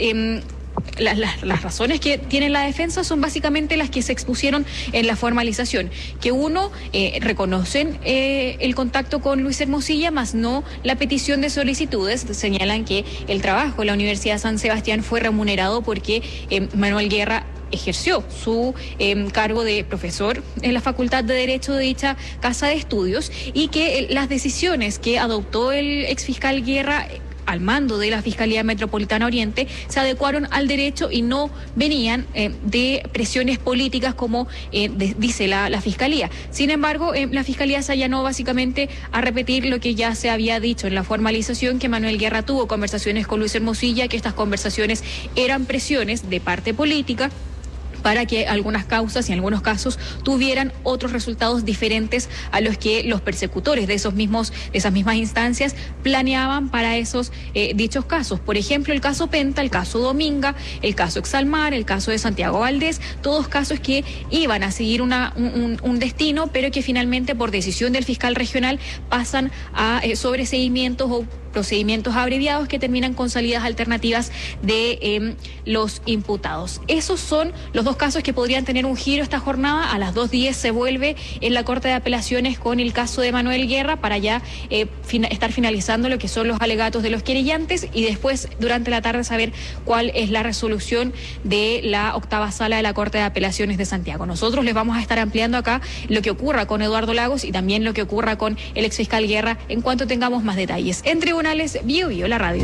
razones que tiene la defensa? Son básicamente las que se expusieron en la formalización, que reconocen el contacto con Luis Hermosilla, más no la petición de solicitudes. Señalan que el trabajo en la Universidad San Sebastián fue remunerado porque Manuel Guerra ejerció su cargo de profesor en la Facultad de Derecho de dicha casa de estudios, y que las decisiones que adoptó el exfiscal Guerra al mando de la Fiscalía Metropolitana Oriente se adecuaron al derecho y no venían de presiones políticas como dice la Fiscalía. Sin embargo, la Fiscalía se allanó básicamente a repetir lo que ya se había dicho en la formalización, que Manuel Guerra tuvo conversaciones con Luis Hermosilla, que estas conversaciones eran presiones de parte política para que algunas causas y en algunos casos tuvieran otros resultados diferentes a los que los persecutores de esas mismas instancias planeaban para esos dichos casos. Por ejemplo, el caso Penta, el caso Dominga, el caso Exalmar, el caso de Santiago Valdés, todos casos que iban a seguir un destino, pero que finalmente por decisión del fiscal regional pasan a sobreseguimientos o procedimientos abreviados que terminan con salidas alternativas de los imputados. Esos son los dos casos que podrían tener un giro esta jornada. A las 2:10 se vuelve en la Corte de Apelaciones con el caso de Manuel Guerra para ya estar finalizando lo que son los alegatos de los querellantes, y después durante la tarde saber cuál es la resolución de la octava sala de la Corte de Apelaciones de Santiago. Nosotros les vamos a estar ampliando acá lo que ocurra con Eduardo Lagos y también lo que ocurra con el exfiscal Guerra en cuanto tengamos más detalles. En Tribunales, Bio, la radio.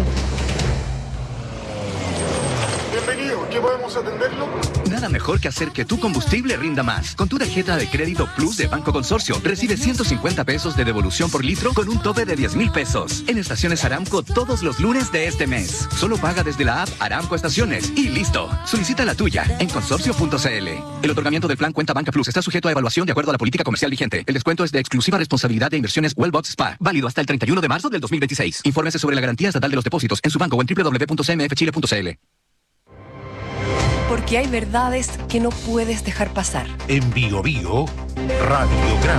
Bienvenido, ¿qué podemos atenderlo?
Nada mejor que hacer que tu combustible rinda más. Con tu tarjeta de crédito Plus de Banco Consorcio, recibes 150 pesos de devolución por litro con un tope de 10,000 pesos. En estaciones Aramco todos los lunes de este mes. Solo paga desde la app Aramco Estaciones y listo. Solicita la tuya en consorcio.cl. El otorgamiento del plan Cuenta Banca Plus está sujeto a evaluación de acuerdo a la política comercial vigente. El descuento es de exclusiva responsabilidad de Inversiones Wellbox Spa. Válido hasta el 31 de marzo del 2026. Infórmese sobre la garantía estatal de los depósitos en su banco o en www.cmfchile.cl.
Porque hay verdades que no puedes dejar pasar.
En Bio Bio, Radiograma.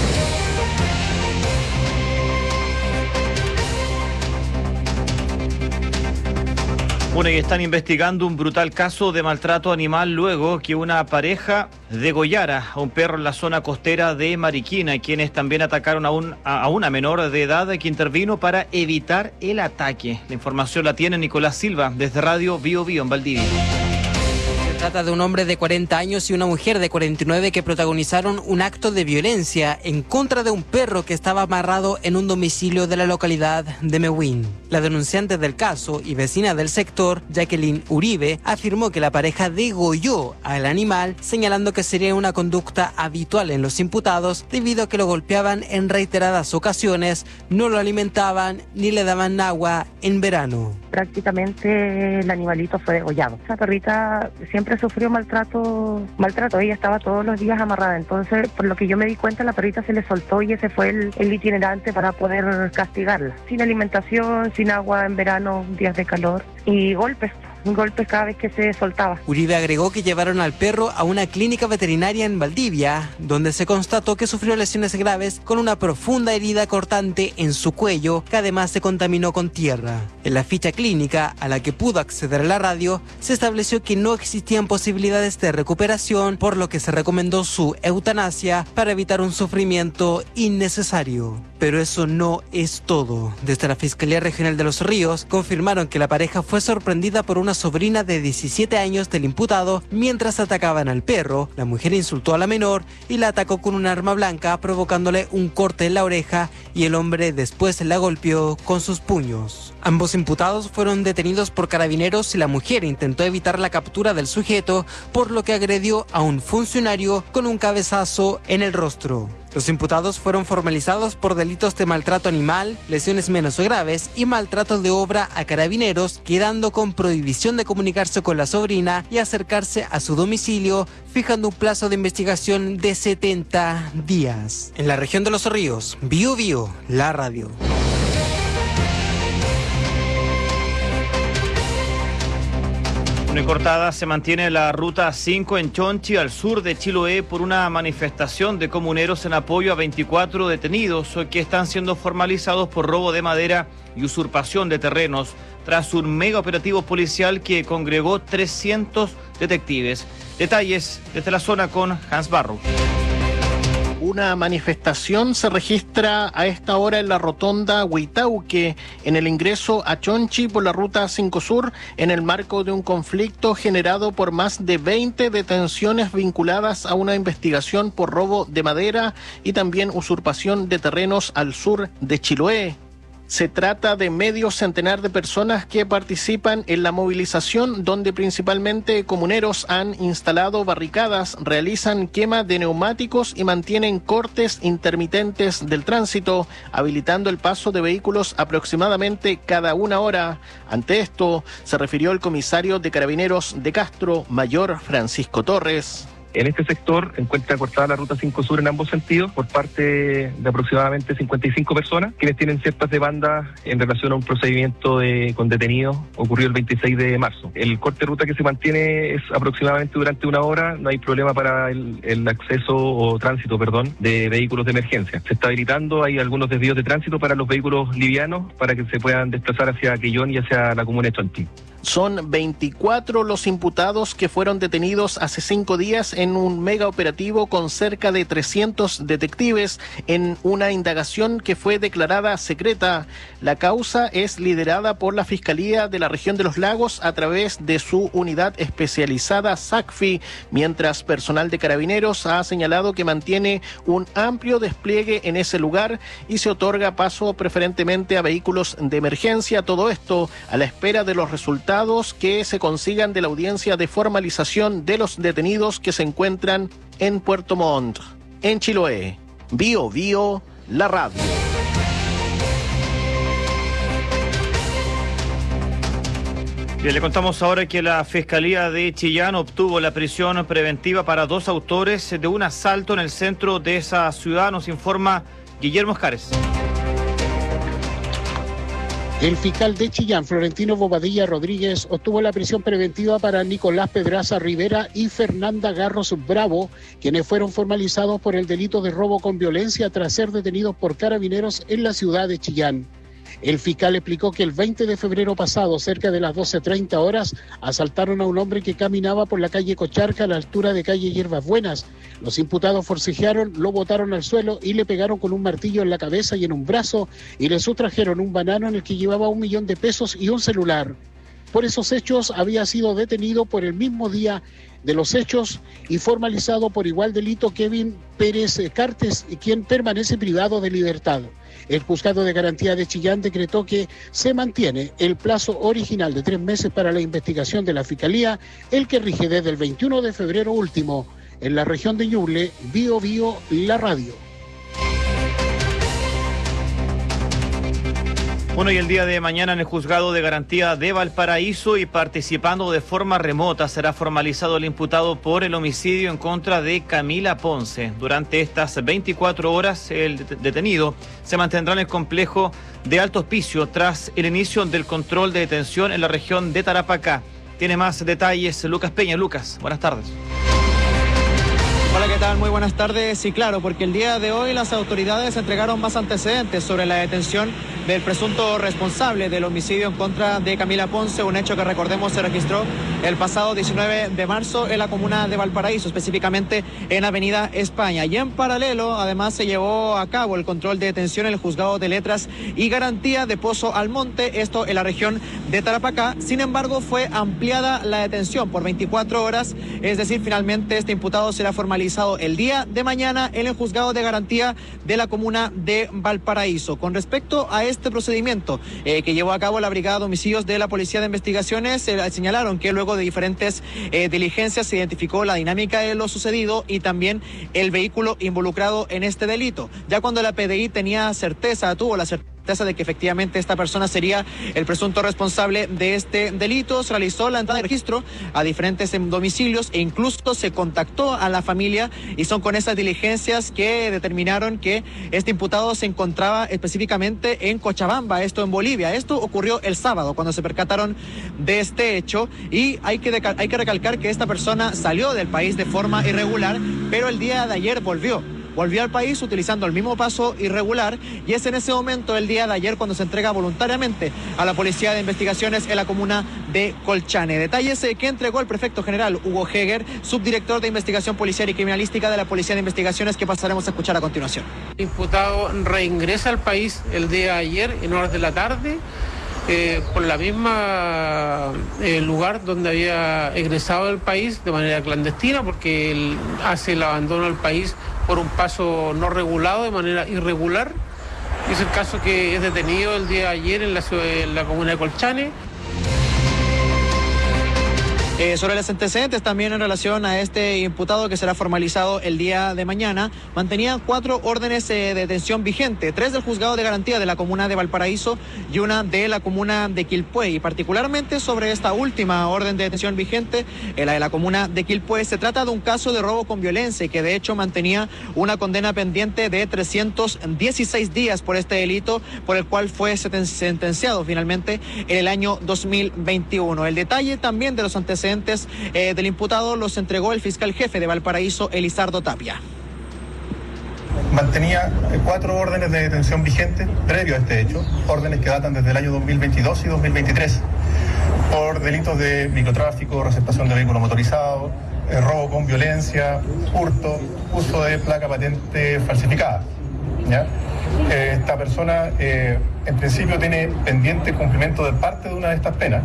Bueno, y están investigando un brutal caso de maltrato animal luego que una pareja degollara a un perro en la zona costera de Mariquina, quienes también atacaron a una menor de edad que intervino para evitar el ataque. La información la tiene Nicolás Silva desde Radio Bio Bio en Valdivia.
Se trata de un hombre de 40 años y una mujer de 49 que protagonizaron un acto de violencia en contra de un perro que estaba amarrado en un domicilio de la localidad de Mewin. La denunciante del caso y vecina del sector, Jacqueline Uribe, afirmó que la pareja degolló al animal, señalando que sería una conducta habitual en los imputados debido a que lo golpeaban en reiteradas ocasiones, no lo alimentaban ni le daban agua en verano.
Prácticamente el animalito fue degollado. Esa perrita siempre sufrió maltrato. Ella estaba todos los días amarrada. Entonces, por lo que yo me di cuenta, la perrita se le soltó y ese fue el itinerante para poder castigarla. Sin alimentación, sin agua en verano, días de calor y golpes.
golpes cada vez que se soltaba.
Uribe agregó que llevaron al perro a una clínica veterinaria en Valdivia, donde se constató que sufrió lesiones graves con una profunda herida cortante en su cuello, que además se contaminó con tierra. En la ficha clínica, a la que pudo acceder la radio, se estableció que no existían posibilidades de recuperación, por lo que se recomendó su eutanasia para evitar un sufrimiento innecesario. Pero eso no es todo. Desde la Fiscalía Regional de Los Ríos confirmaron que la pareja fue sorprendida por una sobrina de 17 años del imputado mientras atacaban al perro. La mujer insultó a la menor y la atacó con un arma blanca, provocándole un corte en la oreja, y el hombre después la golpeó con sus puños. Ambos imputados fueron detenidos por carabineros y la mujer intentó evitar la captura del sujeto, por lo que agredió a un funcionario con un cabezazo en el rostro. Los imputados fueron formalizados por delitos de maltrato animal, lesiones menos graves y maltrato de obra a carabineros, quedando con prohibición de comunicarse con la sobrina y acercarse a su domicilio, fijando un plazo de investigación de 70 días. En la región de Los Ríos, Bio Bio, la radio.
Una cortada se mantiene la ruta 5 en Chonchi, al sur de Chiloé, por una manifestación de comuneros en apoyo a 24 detenidos que están siendo formalizados por robo de madera y usurpación de terrenos, tras un mega operativo policial que congregó 300 detectives. Detalles desde la zona con Hans Barro.
Una manifestación se registra a esta hora en la rotonda Huitauque, en el ingreso a Chonchi por la ruta 5 Sur, en el marco de un conflicto generado por más de 20 detenciones vinculadas a una investigación por robo de madera y también usurpación de terrenos al sur de Chiloé. Se trata de medio centenar de personas que participan en la movilización, donde principalmente comuneros han instalado barricadas, realizan quema de neumáticos y mantienen cortes intermitentes del tránsito, habilitando el paso de vehículos aproximadamente cada 1 hora. Ante esto, se refirió el comisario de Carabineros de Castro, Mayor Francisco Torres.
En este sector encuentra cortada la ruta 5 Sur en ambos sentidos por parte de aproximadamente 55 personas, quienes tienen ciertas demandas en relación a un procedimiento con detenidos ocurrido el 26 de marzo. El corte de ruta que se mantiene es aproximadamente durante 1 hora, no hay problema para el acceso o tránsito, de vehículos de emergencia. Se está habilitando, hay algunos desvíos de tránsito para los vehículos livianos para que se puedan desplazar hacia Quillón y hacia la comuna de Chonchi.
Son 24 los imputados que fueron detenidos hace 5 días en un mega operativo con cerca de 300 detectives en una indagación que fue declarada secreta. La causa es liderada por la Fiscalía de la Región de los Lagos a través de su unidad especializada SACFI, mientras personal de Carabineros ha señalado que mantiene un amplio despliegue en ese lugar y se otorga paso preferentemente a vehículos de emergencia. Todo esto a la espera de los resultados que se consigan de la audiencia de formalización de los detenidos que se encuentran en Puerto Montt. En Chiloé, Bio Bio, la radio.
Bien, le contamos ahora que la Fiscalía de Chillán obtuvo la prisión preventiva para 2 autores de un asalto en el centro de esa ciudad, nos informa Guillermo Escares.
El fiscal de Chillán, Florentino Bobadilla Rodríguez, obtuvo la prisión preventiva para Nicolás Pedraza Rivera y Fernanda Garros Bravo, quienes fueron formalizados por el delito de robo con violencia tras ser detenidos por carabineros en la ciudad de Chillán. El fiscal explicó que el 20 de febrero pasado, cerca de las 12:30 horas, asaltaron a un hombre que caminaba por la calle Cocharca a la altura de calle Hierbas Buenas. Los imputados forcejearon, lo botaron al suelo y le pegaron con un martillo en la cabeza y en un brazo y le sustrajeron un banano en el que llevaba $1 millón y un celular. Por esos hechos había sido detenido por el mismo día de los hechos y formalizado por igual delito Kevin Pérez Cartes, quien permanece privado de libertad. El juzgado de garantía de Chillán decretó que se mantiene el plazo original de 3 meses para la investigación de la Fiscalía, el que rige desde el 21 de febrero último. En la región de Ñuble, Bio Bio, la radio.
Bueno, y el día de mañana en el juzgado de garantía de Valparaíso y participando de forma remota será formalizado el imputado por el homicidio en contra de Camila Ponce. Durante estas 24 horas el detenido se mantendrá en el complejo de Alto Hospicio tras el inicio del control de detención en la región de Tarapacá. tiene más detalles Lucas Peña. Lucas, buenas tardes.
Hola, ¿qué tal? Muy buenas tardes. Sí, claro, porque el día de hoy las autoridades entregaron más antecedentes sobre la detención del presunto responsable del homicidio en contra de Camila Ponce, un hecho que recordemos se registró el pasado 19 de marzo en la comuna de Valparaíso, específicamente en Avenida España. Y en paralelo, además, se llevó a cabo el control de detención en el Juzgado de Letras y Garantía de Pozo Almonte, esto en la región de Tarapacá. Sin embargo, fue ampliada la detención por 24 horas, es decir, finalmente este imputado será formalizado el día de mañana en el Juzgado de Garantía de la comuna de Valparaíso. Con respecto a este procedimiento que llevó a cabo la Brigada de Homicidios de la Policía de Investigaciones, señalaron que luego de diferentes diligencias se identificó la dinámica de lo sucedido y también el vehículo involucrado en este delito. Ya cuando la PDI tuvo la certeza de que efectivamente esta persona sería el presunto responsable de este delito, se realizó la entrada de registro a diferentes domicilios e incluso se contactó a la familia, y son con esas diligencias que determinaron que este imputado se encontraba específicamente en Cochabamba, esto en Bolivia. Esto ocurrió el sábado cuando se percataron de este hecho, y hay que recalcar que esta persona salió del país de forma irregular, pero el día de ayer volvió al país utilizando el mismo paso irregular, y es en ese momento, el día de ayer, cuando se entrega voluntariamente a la Policía de Investigaciones en la comuna de Colchane. Detalles que entregó el prefecto general Hugo Heger, subdirector de Investigación Policial y Criminalística de la Policía de Investigaciones, que pasaremos a escuchar a continuación.
El imputado reingresa al país el día de ayer en horas de la tarde, por la misma lugar donde había egresado del país de manera clandestina, porque él hace el abandono al país por un paso no regulado, de manera irregular. Es el caso que es detenido el día de ayer en la comuna de Colchane.
Sobre los antecedentes también en relación a este imputado que será formalizado el día de mañana, mantenía 4 órdenes de detención vigente, 3 del Juzgado de Garantía de la comuna de Valparaíso y una de la comuna de Quilpué. Y particularmente sobre esta última orden de detención vigente, la de la comuna de Quilpué, se trata de un caso de robo con violencia que de hecho mantenía una condena pendiente de 316 días por este delito, por el cual fue sentenciado finalmente en el año 2021. El detalle también de los antecedentes del imputado los entregó el fiscal jefe de Valparaíso, Elizardo Tapia.
Mantenía 4 órdenes de detención vigentes previo a este hecho, órdenes que datan desde el año 2022 y 2023, por delitos de microtráfico, receptación de vehículo motorizado, robo con violencia, hurto, uso de placa patente falsificada. ¿Ya? Esta persona en principio tiene pendiente cumplimiento de parte de una de estas penas.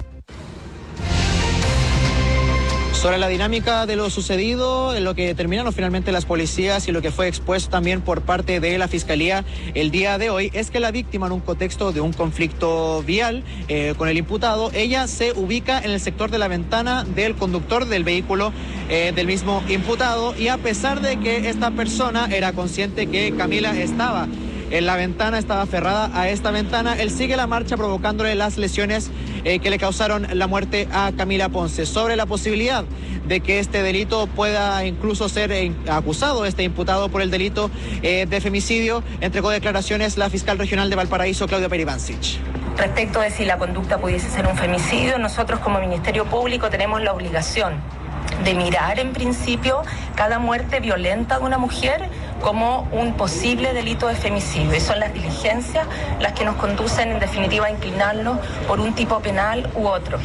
Sobre la dinámica de lo sucedido, en lo que determinaron finalmente las policías y lo que fue expuesto también por parte de la Fiscalía el día de hoy, es que la víctima, en un contexto de un conflicto vial con el imputado, ella se ubica en el sector de la ventana del conductor del vehículo del mismo imputado, y a pesar de que esta persona era consciente que Camila estaba en la ventana, estaba aferrada a esta ventana, él sigue la marcha provocándole las lesiones que le causaron la muerte a Camila Ponce. Sobre la posibilidad de que este delito pueda incluso ser acusado, este imputado por el delito de femicidio, entregó declaraciones la fiscal regional de Valparaíso, Claudia Peribancic.
Respecto de si la conducta pudiese ser un femicidio, nosotros como Ministerio Público tenemos la obligación de mirar en principio cada muerte violenta de una mujer como un posible delito de femicidio, y son las diligencias las que nos conducen en definitiva a inclinarnos por un tipo penal u otro.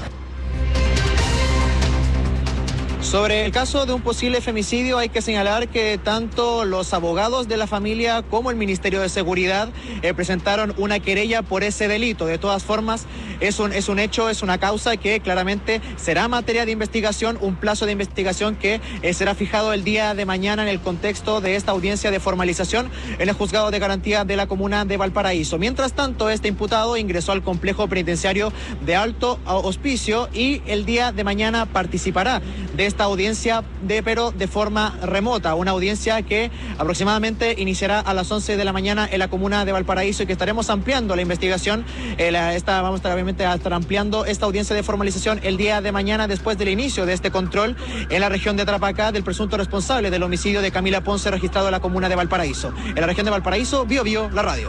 Sobre el caso de un posible femicidio, hay que señalar que tanto los abogados de la familia como el Ministerio de Seguridad presentaron una querella por ese delito. De todas formas, es un hecho, es una causa que claramente será materia de investigación, un plazo de investigación que será fijado el día de mañana en el contexto de esta audiencia de formalización en el Juzgado de Garantía de la comuna de Valparaíso. Mientras tanto, este imputado ingresó al complejo penitenciario de Alto Hospicio y el día de mañana participará de esta audiencia, pero de forma remota, una audiencia que aproximadamente iniciará a las 11 de la mañana en la comuna de Valparaíso, y que estaremos ampliando la investigación. Vamos a estar obviamente ampliando esta audiencia de formalización el día de mañana, después del inicio de este control en la región de Tarapacá del presunto responsable del homicidio de Camila Ponce, registrado en la comuna de Valparaíso. En la región de Valparaíso, Bio, la radio.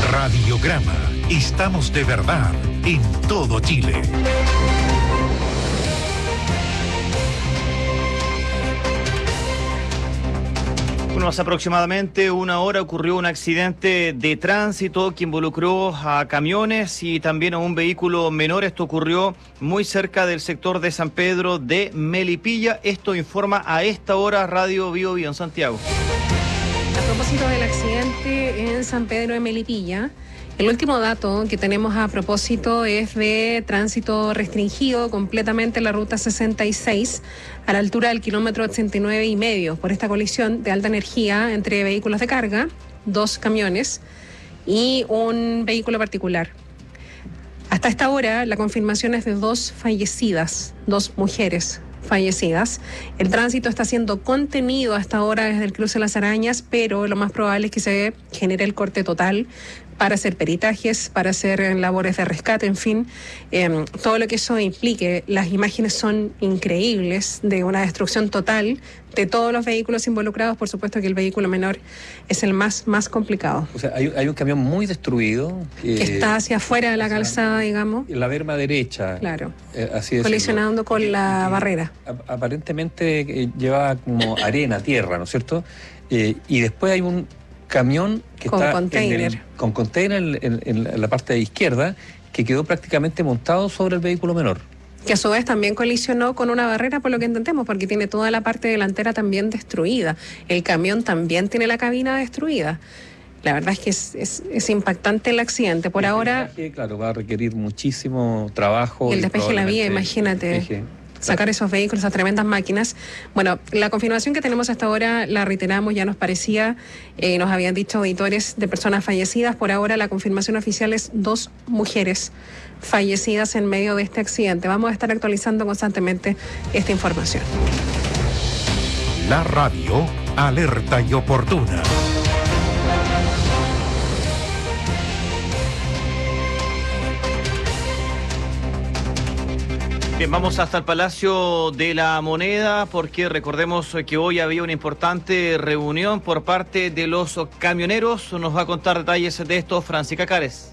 Radiograma. Estamos de verdad en todo Chile.
Bueno, hace aproximadamente una hora ocurrió un accidente de tránsito que involucró a camiones y también a un vehículo menor. Esto ocurrió muy cerca del sector de San Pedro de Melipilla. Esto informa a esta hora Radio Bio Bio en Santiago.
A propósito del accidente en San Pedro de Melipilla, el último dato que tenemos a propósito es de tránsito restringido completamente en la ruta 66 a la altura del kilómetro 89,5 por esta colisión de alta energía entre vehículos de carga, 2 camiones y un vehículo particular. Hasta esta hora la confirmación es de 2 fallecidas, 2 mujeres fallecidas. El tránsito está siendo contenido hasta ahora desde el cruce de Las Arañas, pero lo más probable es que se genere el corte total para hacer peritajes, para hacer labores de rescate, en fin, todo lo que eso implique. Las imágenes son increíbles de una destrucción total de todos los vehículos involucrados. Por supuesto que el vehículo menor es el más complicado.
O sea, hay un camión muy destruido.
Que está hacia afuera de la calzada, digamos.
En la berma derecha.
Claro.
Así es.
Colisionando con la barrera.
Aparentemente lleva como arena, tierra, ¿no es cierto? Y después hay un camión que
con
está
container.
con container en la parte de izquierda, que quedó prácticamente montado sobre el vehículo menor.
Que a su vez también colisionó con una barrera, por lo que entendemos, porque tiene toda la parte delantera también destruida. El camión también tiene la cabina destruida. La verdad es que es impactante el accidente. Por ahora...
Claro, va a requerir muchísimo trabajo.
Y el despeje de la vía, imagínate. Sacar esos vehículos, esas tremendas máquinas. Bueno, la confirmación que tenemos hasta ahora la reiteramos, ya nos parecía, nos habían dicho auditores de personas fallecidas. Por ahora la confirmación oficial es 2 mujeres fallecidas en medio de este accidente. Vamos a estar actualizando constantemente esta información.
La radio alerta y oportuna.
Bien, vamos hasta el Palacio de la Moneda porque recordemos que hoy había una importante reunión por parte de los camioneros. Nos va a contar detalles de esto Francisca Cares.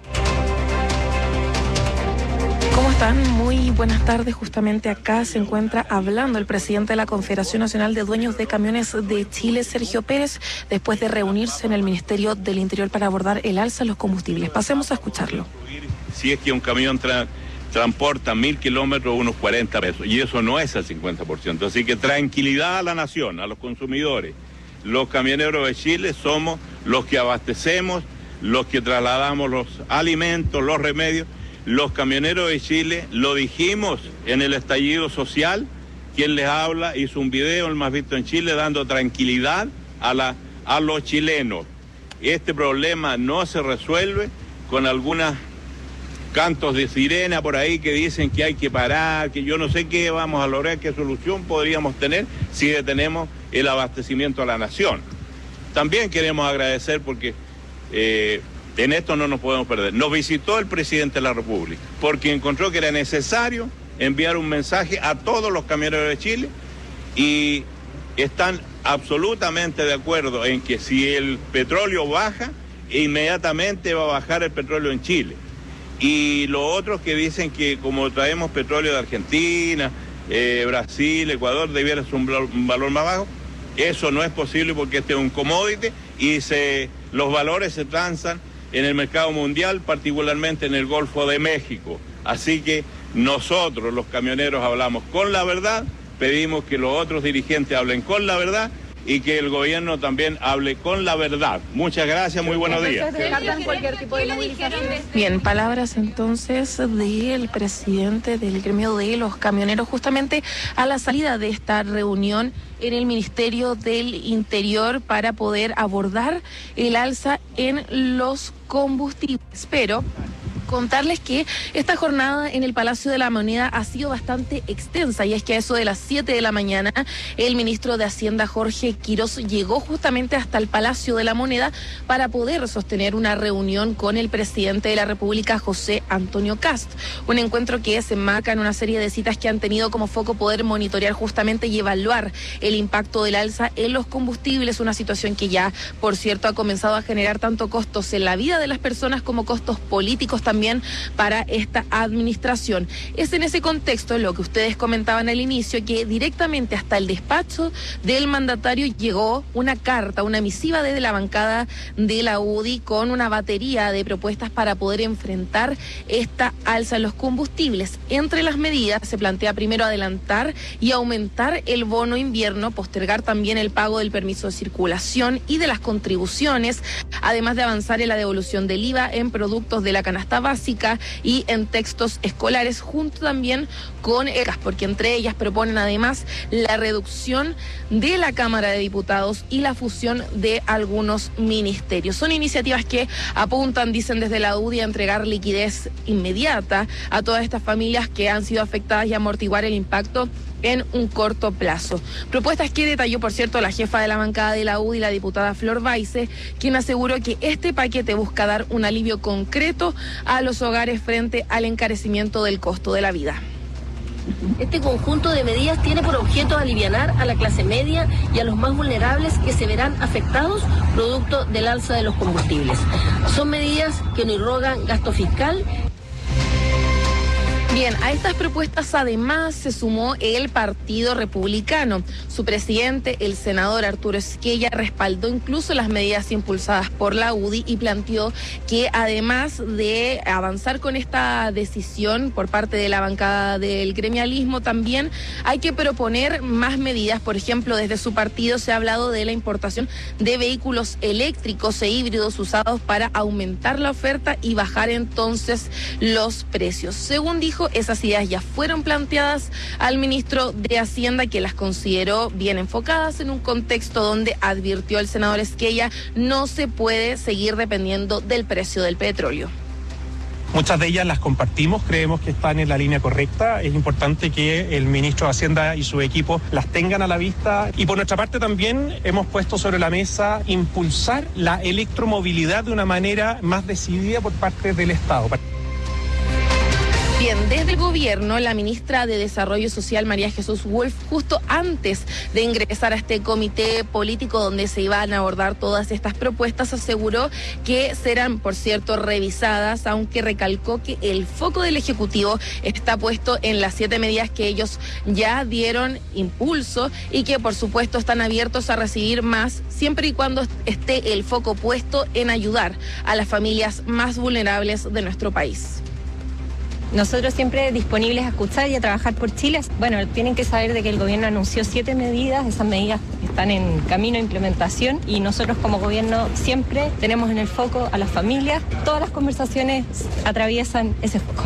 ¿Cómo están? Muy buenas tardes. Justamente acá se encuentra hablando el presidente de la Confederación Nacional de Dueños de Camiones de Chile, Sergio Pérez, después de reunirse en el Ministerio del Interior para abordar el alza de los combustibles. Pasemos a escucharlo.
Si es que un camión transporta 1.000 kilómetros, unos 40 pesos, y eso no es el 50%. Así que tranquilidad a la nación, a los consumidores. Los camioneros de Chile somos los que abastecemos, los que trasladamos los alimentos, los remedios. Los camioneros de Chile, lo dijimos en el estallido social, quien les habla hizo un video, el más visto en Chile, dando tranquilidad a los chilenos. Este problema no se resuelve con algunas cantos de sirena por ahí que dicen que hay que parar, que yo no sé qué vamos a lograr, qué solución podríamos tener si detenemos el abastecimiento a la nación. También queremos agradecer porque en esto no nos podemos perder. Nos visitó el presidente de la República porque encontró que era necesario enviar un mensaje a todos los camioneros de Chile y están absolutamente de acuerdo en que si el petróleo baja, inmediatamente va a bajar el petróleo en Chile. Y los otros que dicen que como traemos petróleo de Argentina, Brasil, Ecuador, debiera ser un valor más bajo, eso no es posible porque este es un commodity y los valores se transan en el mercado mundial, particularmente en el Golfo de México. Así que nosotros, los camioneros, hablamos con la verdad, pedimos que los otros dirigentes hablen con la verdad y que el gobierno también hable con la verdad. Muchas gracias, muy buenos días.
Bien, palabras entonces del presidente del gremio de los camioneros justamente a la salida de esta reunión en el Ministerio del Interior para poder abordar el alza en los combustibles. Pero contarles que esta jornada en el Palacio de la Moneda ha sido bastante extensa y es que a eso de las 7 de la mañana el ministro de Hacienda Jorge Quirós llegó justamente hasta el Palacio de la Moneda para poder sostener una reunión con el presidente de la República, José Antonio Kast. Un encuentro que se enmarca en una serie de citas que han tenido como foco poder monitorear justamente y evaluar el impacto del alza en los combustibles, una situación que ya, por cierto, ha comenzado a generar tanto costos en la vida de las personas como costos políticos también también para esta administración. Es en ese contexto lo que ustedes comentaban al inicio, que directamente hasta el despacho del mandatario llegó una carta, una misiva desde la bancada de la UDI con una batería de propuestas para poder enfrentar esta alza en los combustibles. Entre las medidas se plantea primero adelantar y aumentar el bono invierno, postergar también el pago del permiso de circulación y de las contribuciones, además de avanzar en la devolución del IVA en productos de la canasta básica y en textos escolares, junto también con ECAS, porque entre ellas proponen además la reducción de la Cámara de Diputados y la fusión de algunos ministerios. Son iniciativas que apuntan, dicen desde la UDI, a entregar liquidez inmediata a todas estas familias que han sido afectadas y amortiguar el impacto en un corto plazo. Propuestas que detalló, por cierto, la jefa de la bancada de la UDI, la diputada Flor Baise, quien aseguró que este paquete busca dar un alivio concreto a los hogares frente al encarecimiento del costo de la vida.
Este conjunto de medidas tiene por objeto alivianar a la clase media y a los más vulnerables que se verán afectados producto del alza de los combustibles. Son medidas que no irrogan gasto fiscal.
Bien, a estas propuestas además se sumó el Partido Republicano. Su presidente, el senador Arturo Esquella, respaldó incluso las medidas impulsadas por la UDI y planteó que además de avanzar con esta decisión por parte de la bancada del gremialismo, también hay que proponer más medidas. Por ejemplo, desde su partido se ha hablado de la importación de vehículos eléctricos e híbridos usados para aumentar la oferta y bajar entonces los precios. Según dijo, esas ideas ya fueron planteadas al ministro de Hacienda, que las consideró bien enfocadas en un contexto donde, advirtió el senador Esquella, no se puede seguir dependiendo del precio del petróleo.
Muchas de ellas las compartimos, creemos que están en la línea correcta. Es importante que el ministro de Hacienda y su equipo las tengan a la vista. Y por nuestra parte también hemos puesto sobre la mesa impulsar la electromovilidad de una manera más decidida por parte del Estado.
Bien, desde el gobierno, la ministra de Desarrollo Social, María Jesús Wolf, justo antes de ingresar a este comité político donde se iban a abordar todas estas propuestas, aseguró que serán, por cierto, revisadas, aunque recalcó que el foco del Ejecutivo está puesto en las 7 medidas que ellos ya dieron impulso y que, por supuesto, están abiertos a recibir más, siempre y cuando esté el foco puesto en ayudar a las familias más vulnerables de nuestro país.
Nosotros siempre disponibles a escuchar y a trabajar por Chile. Bueno, tienen que saber de que el gobierno anunció 7 medidas, esas medidas están en camino de implementación y nosotros como gobierno siempre tenemos en el foco a las familias. Todas las conversaciones atraviesan ese foco.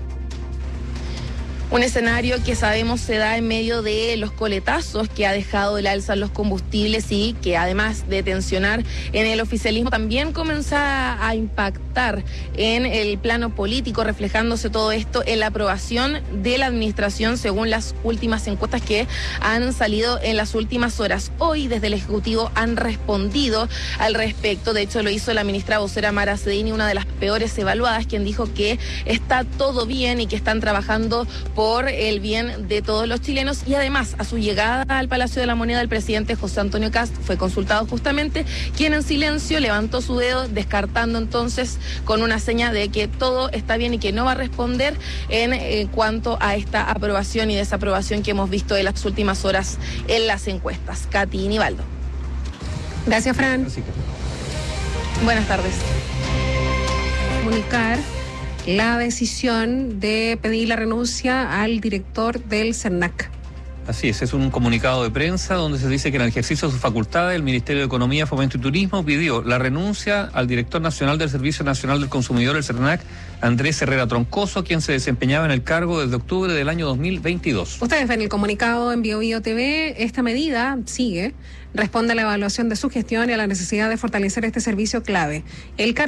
Un escenario que sabemos se da en medio de los coletazos que ha dejado el alza en los combustibles y que, además de tensionar en el oficialismo, también comienza a impactar en el plano político, reflejándose todo esto en la aprobación de la administración según las últimas encuestas que han salido en las últimas horas. Hoy desde el Ejecutivo han respondido al respecto. De hecho, lo hizo la ministra vocera Mara Cedini, una de las peores evaluadas, quien dijo que está todo bien y que están trabajando por el bien de todos los chilenos. Y además, a su llegada al Palacio de la Moneda, el presidente José Antonio Kast fue consultado justamente, quien en silencio levantó su dedo, descartando entonces con una seña de que todo está bien y que no va a responder en cuanto a esta aprobación y desaprobación que hemos visto en las últimas horas en las encuestas. Katy Nivaldo.
Gracias, Fran.
Buenas tardes.
Comunicar la decisión de pedir la renuncia al director del CERNAC.
Así es un comunicado de prensa donde se dice que en el ejercicio de sus facultades el Ministerio de Economía, Fomento y Turismo pidió la renuncia al director nacional del Servicio Nacional del Consumidor, el CERNAC, Andrés Herrera Troncoso, quien se desempeñaba en el cargo desde octubre del año 2022.
Ustedes ven el comunicado en BioBio TV. Esta medida responde a la evaluación de su gestión y a la necesidad de fortalecer este servicio clave. El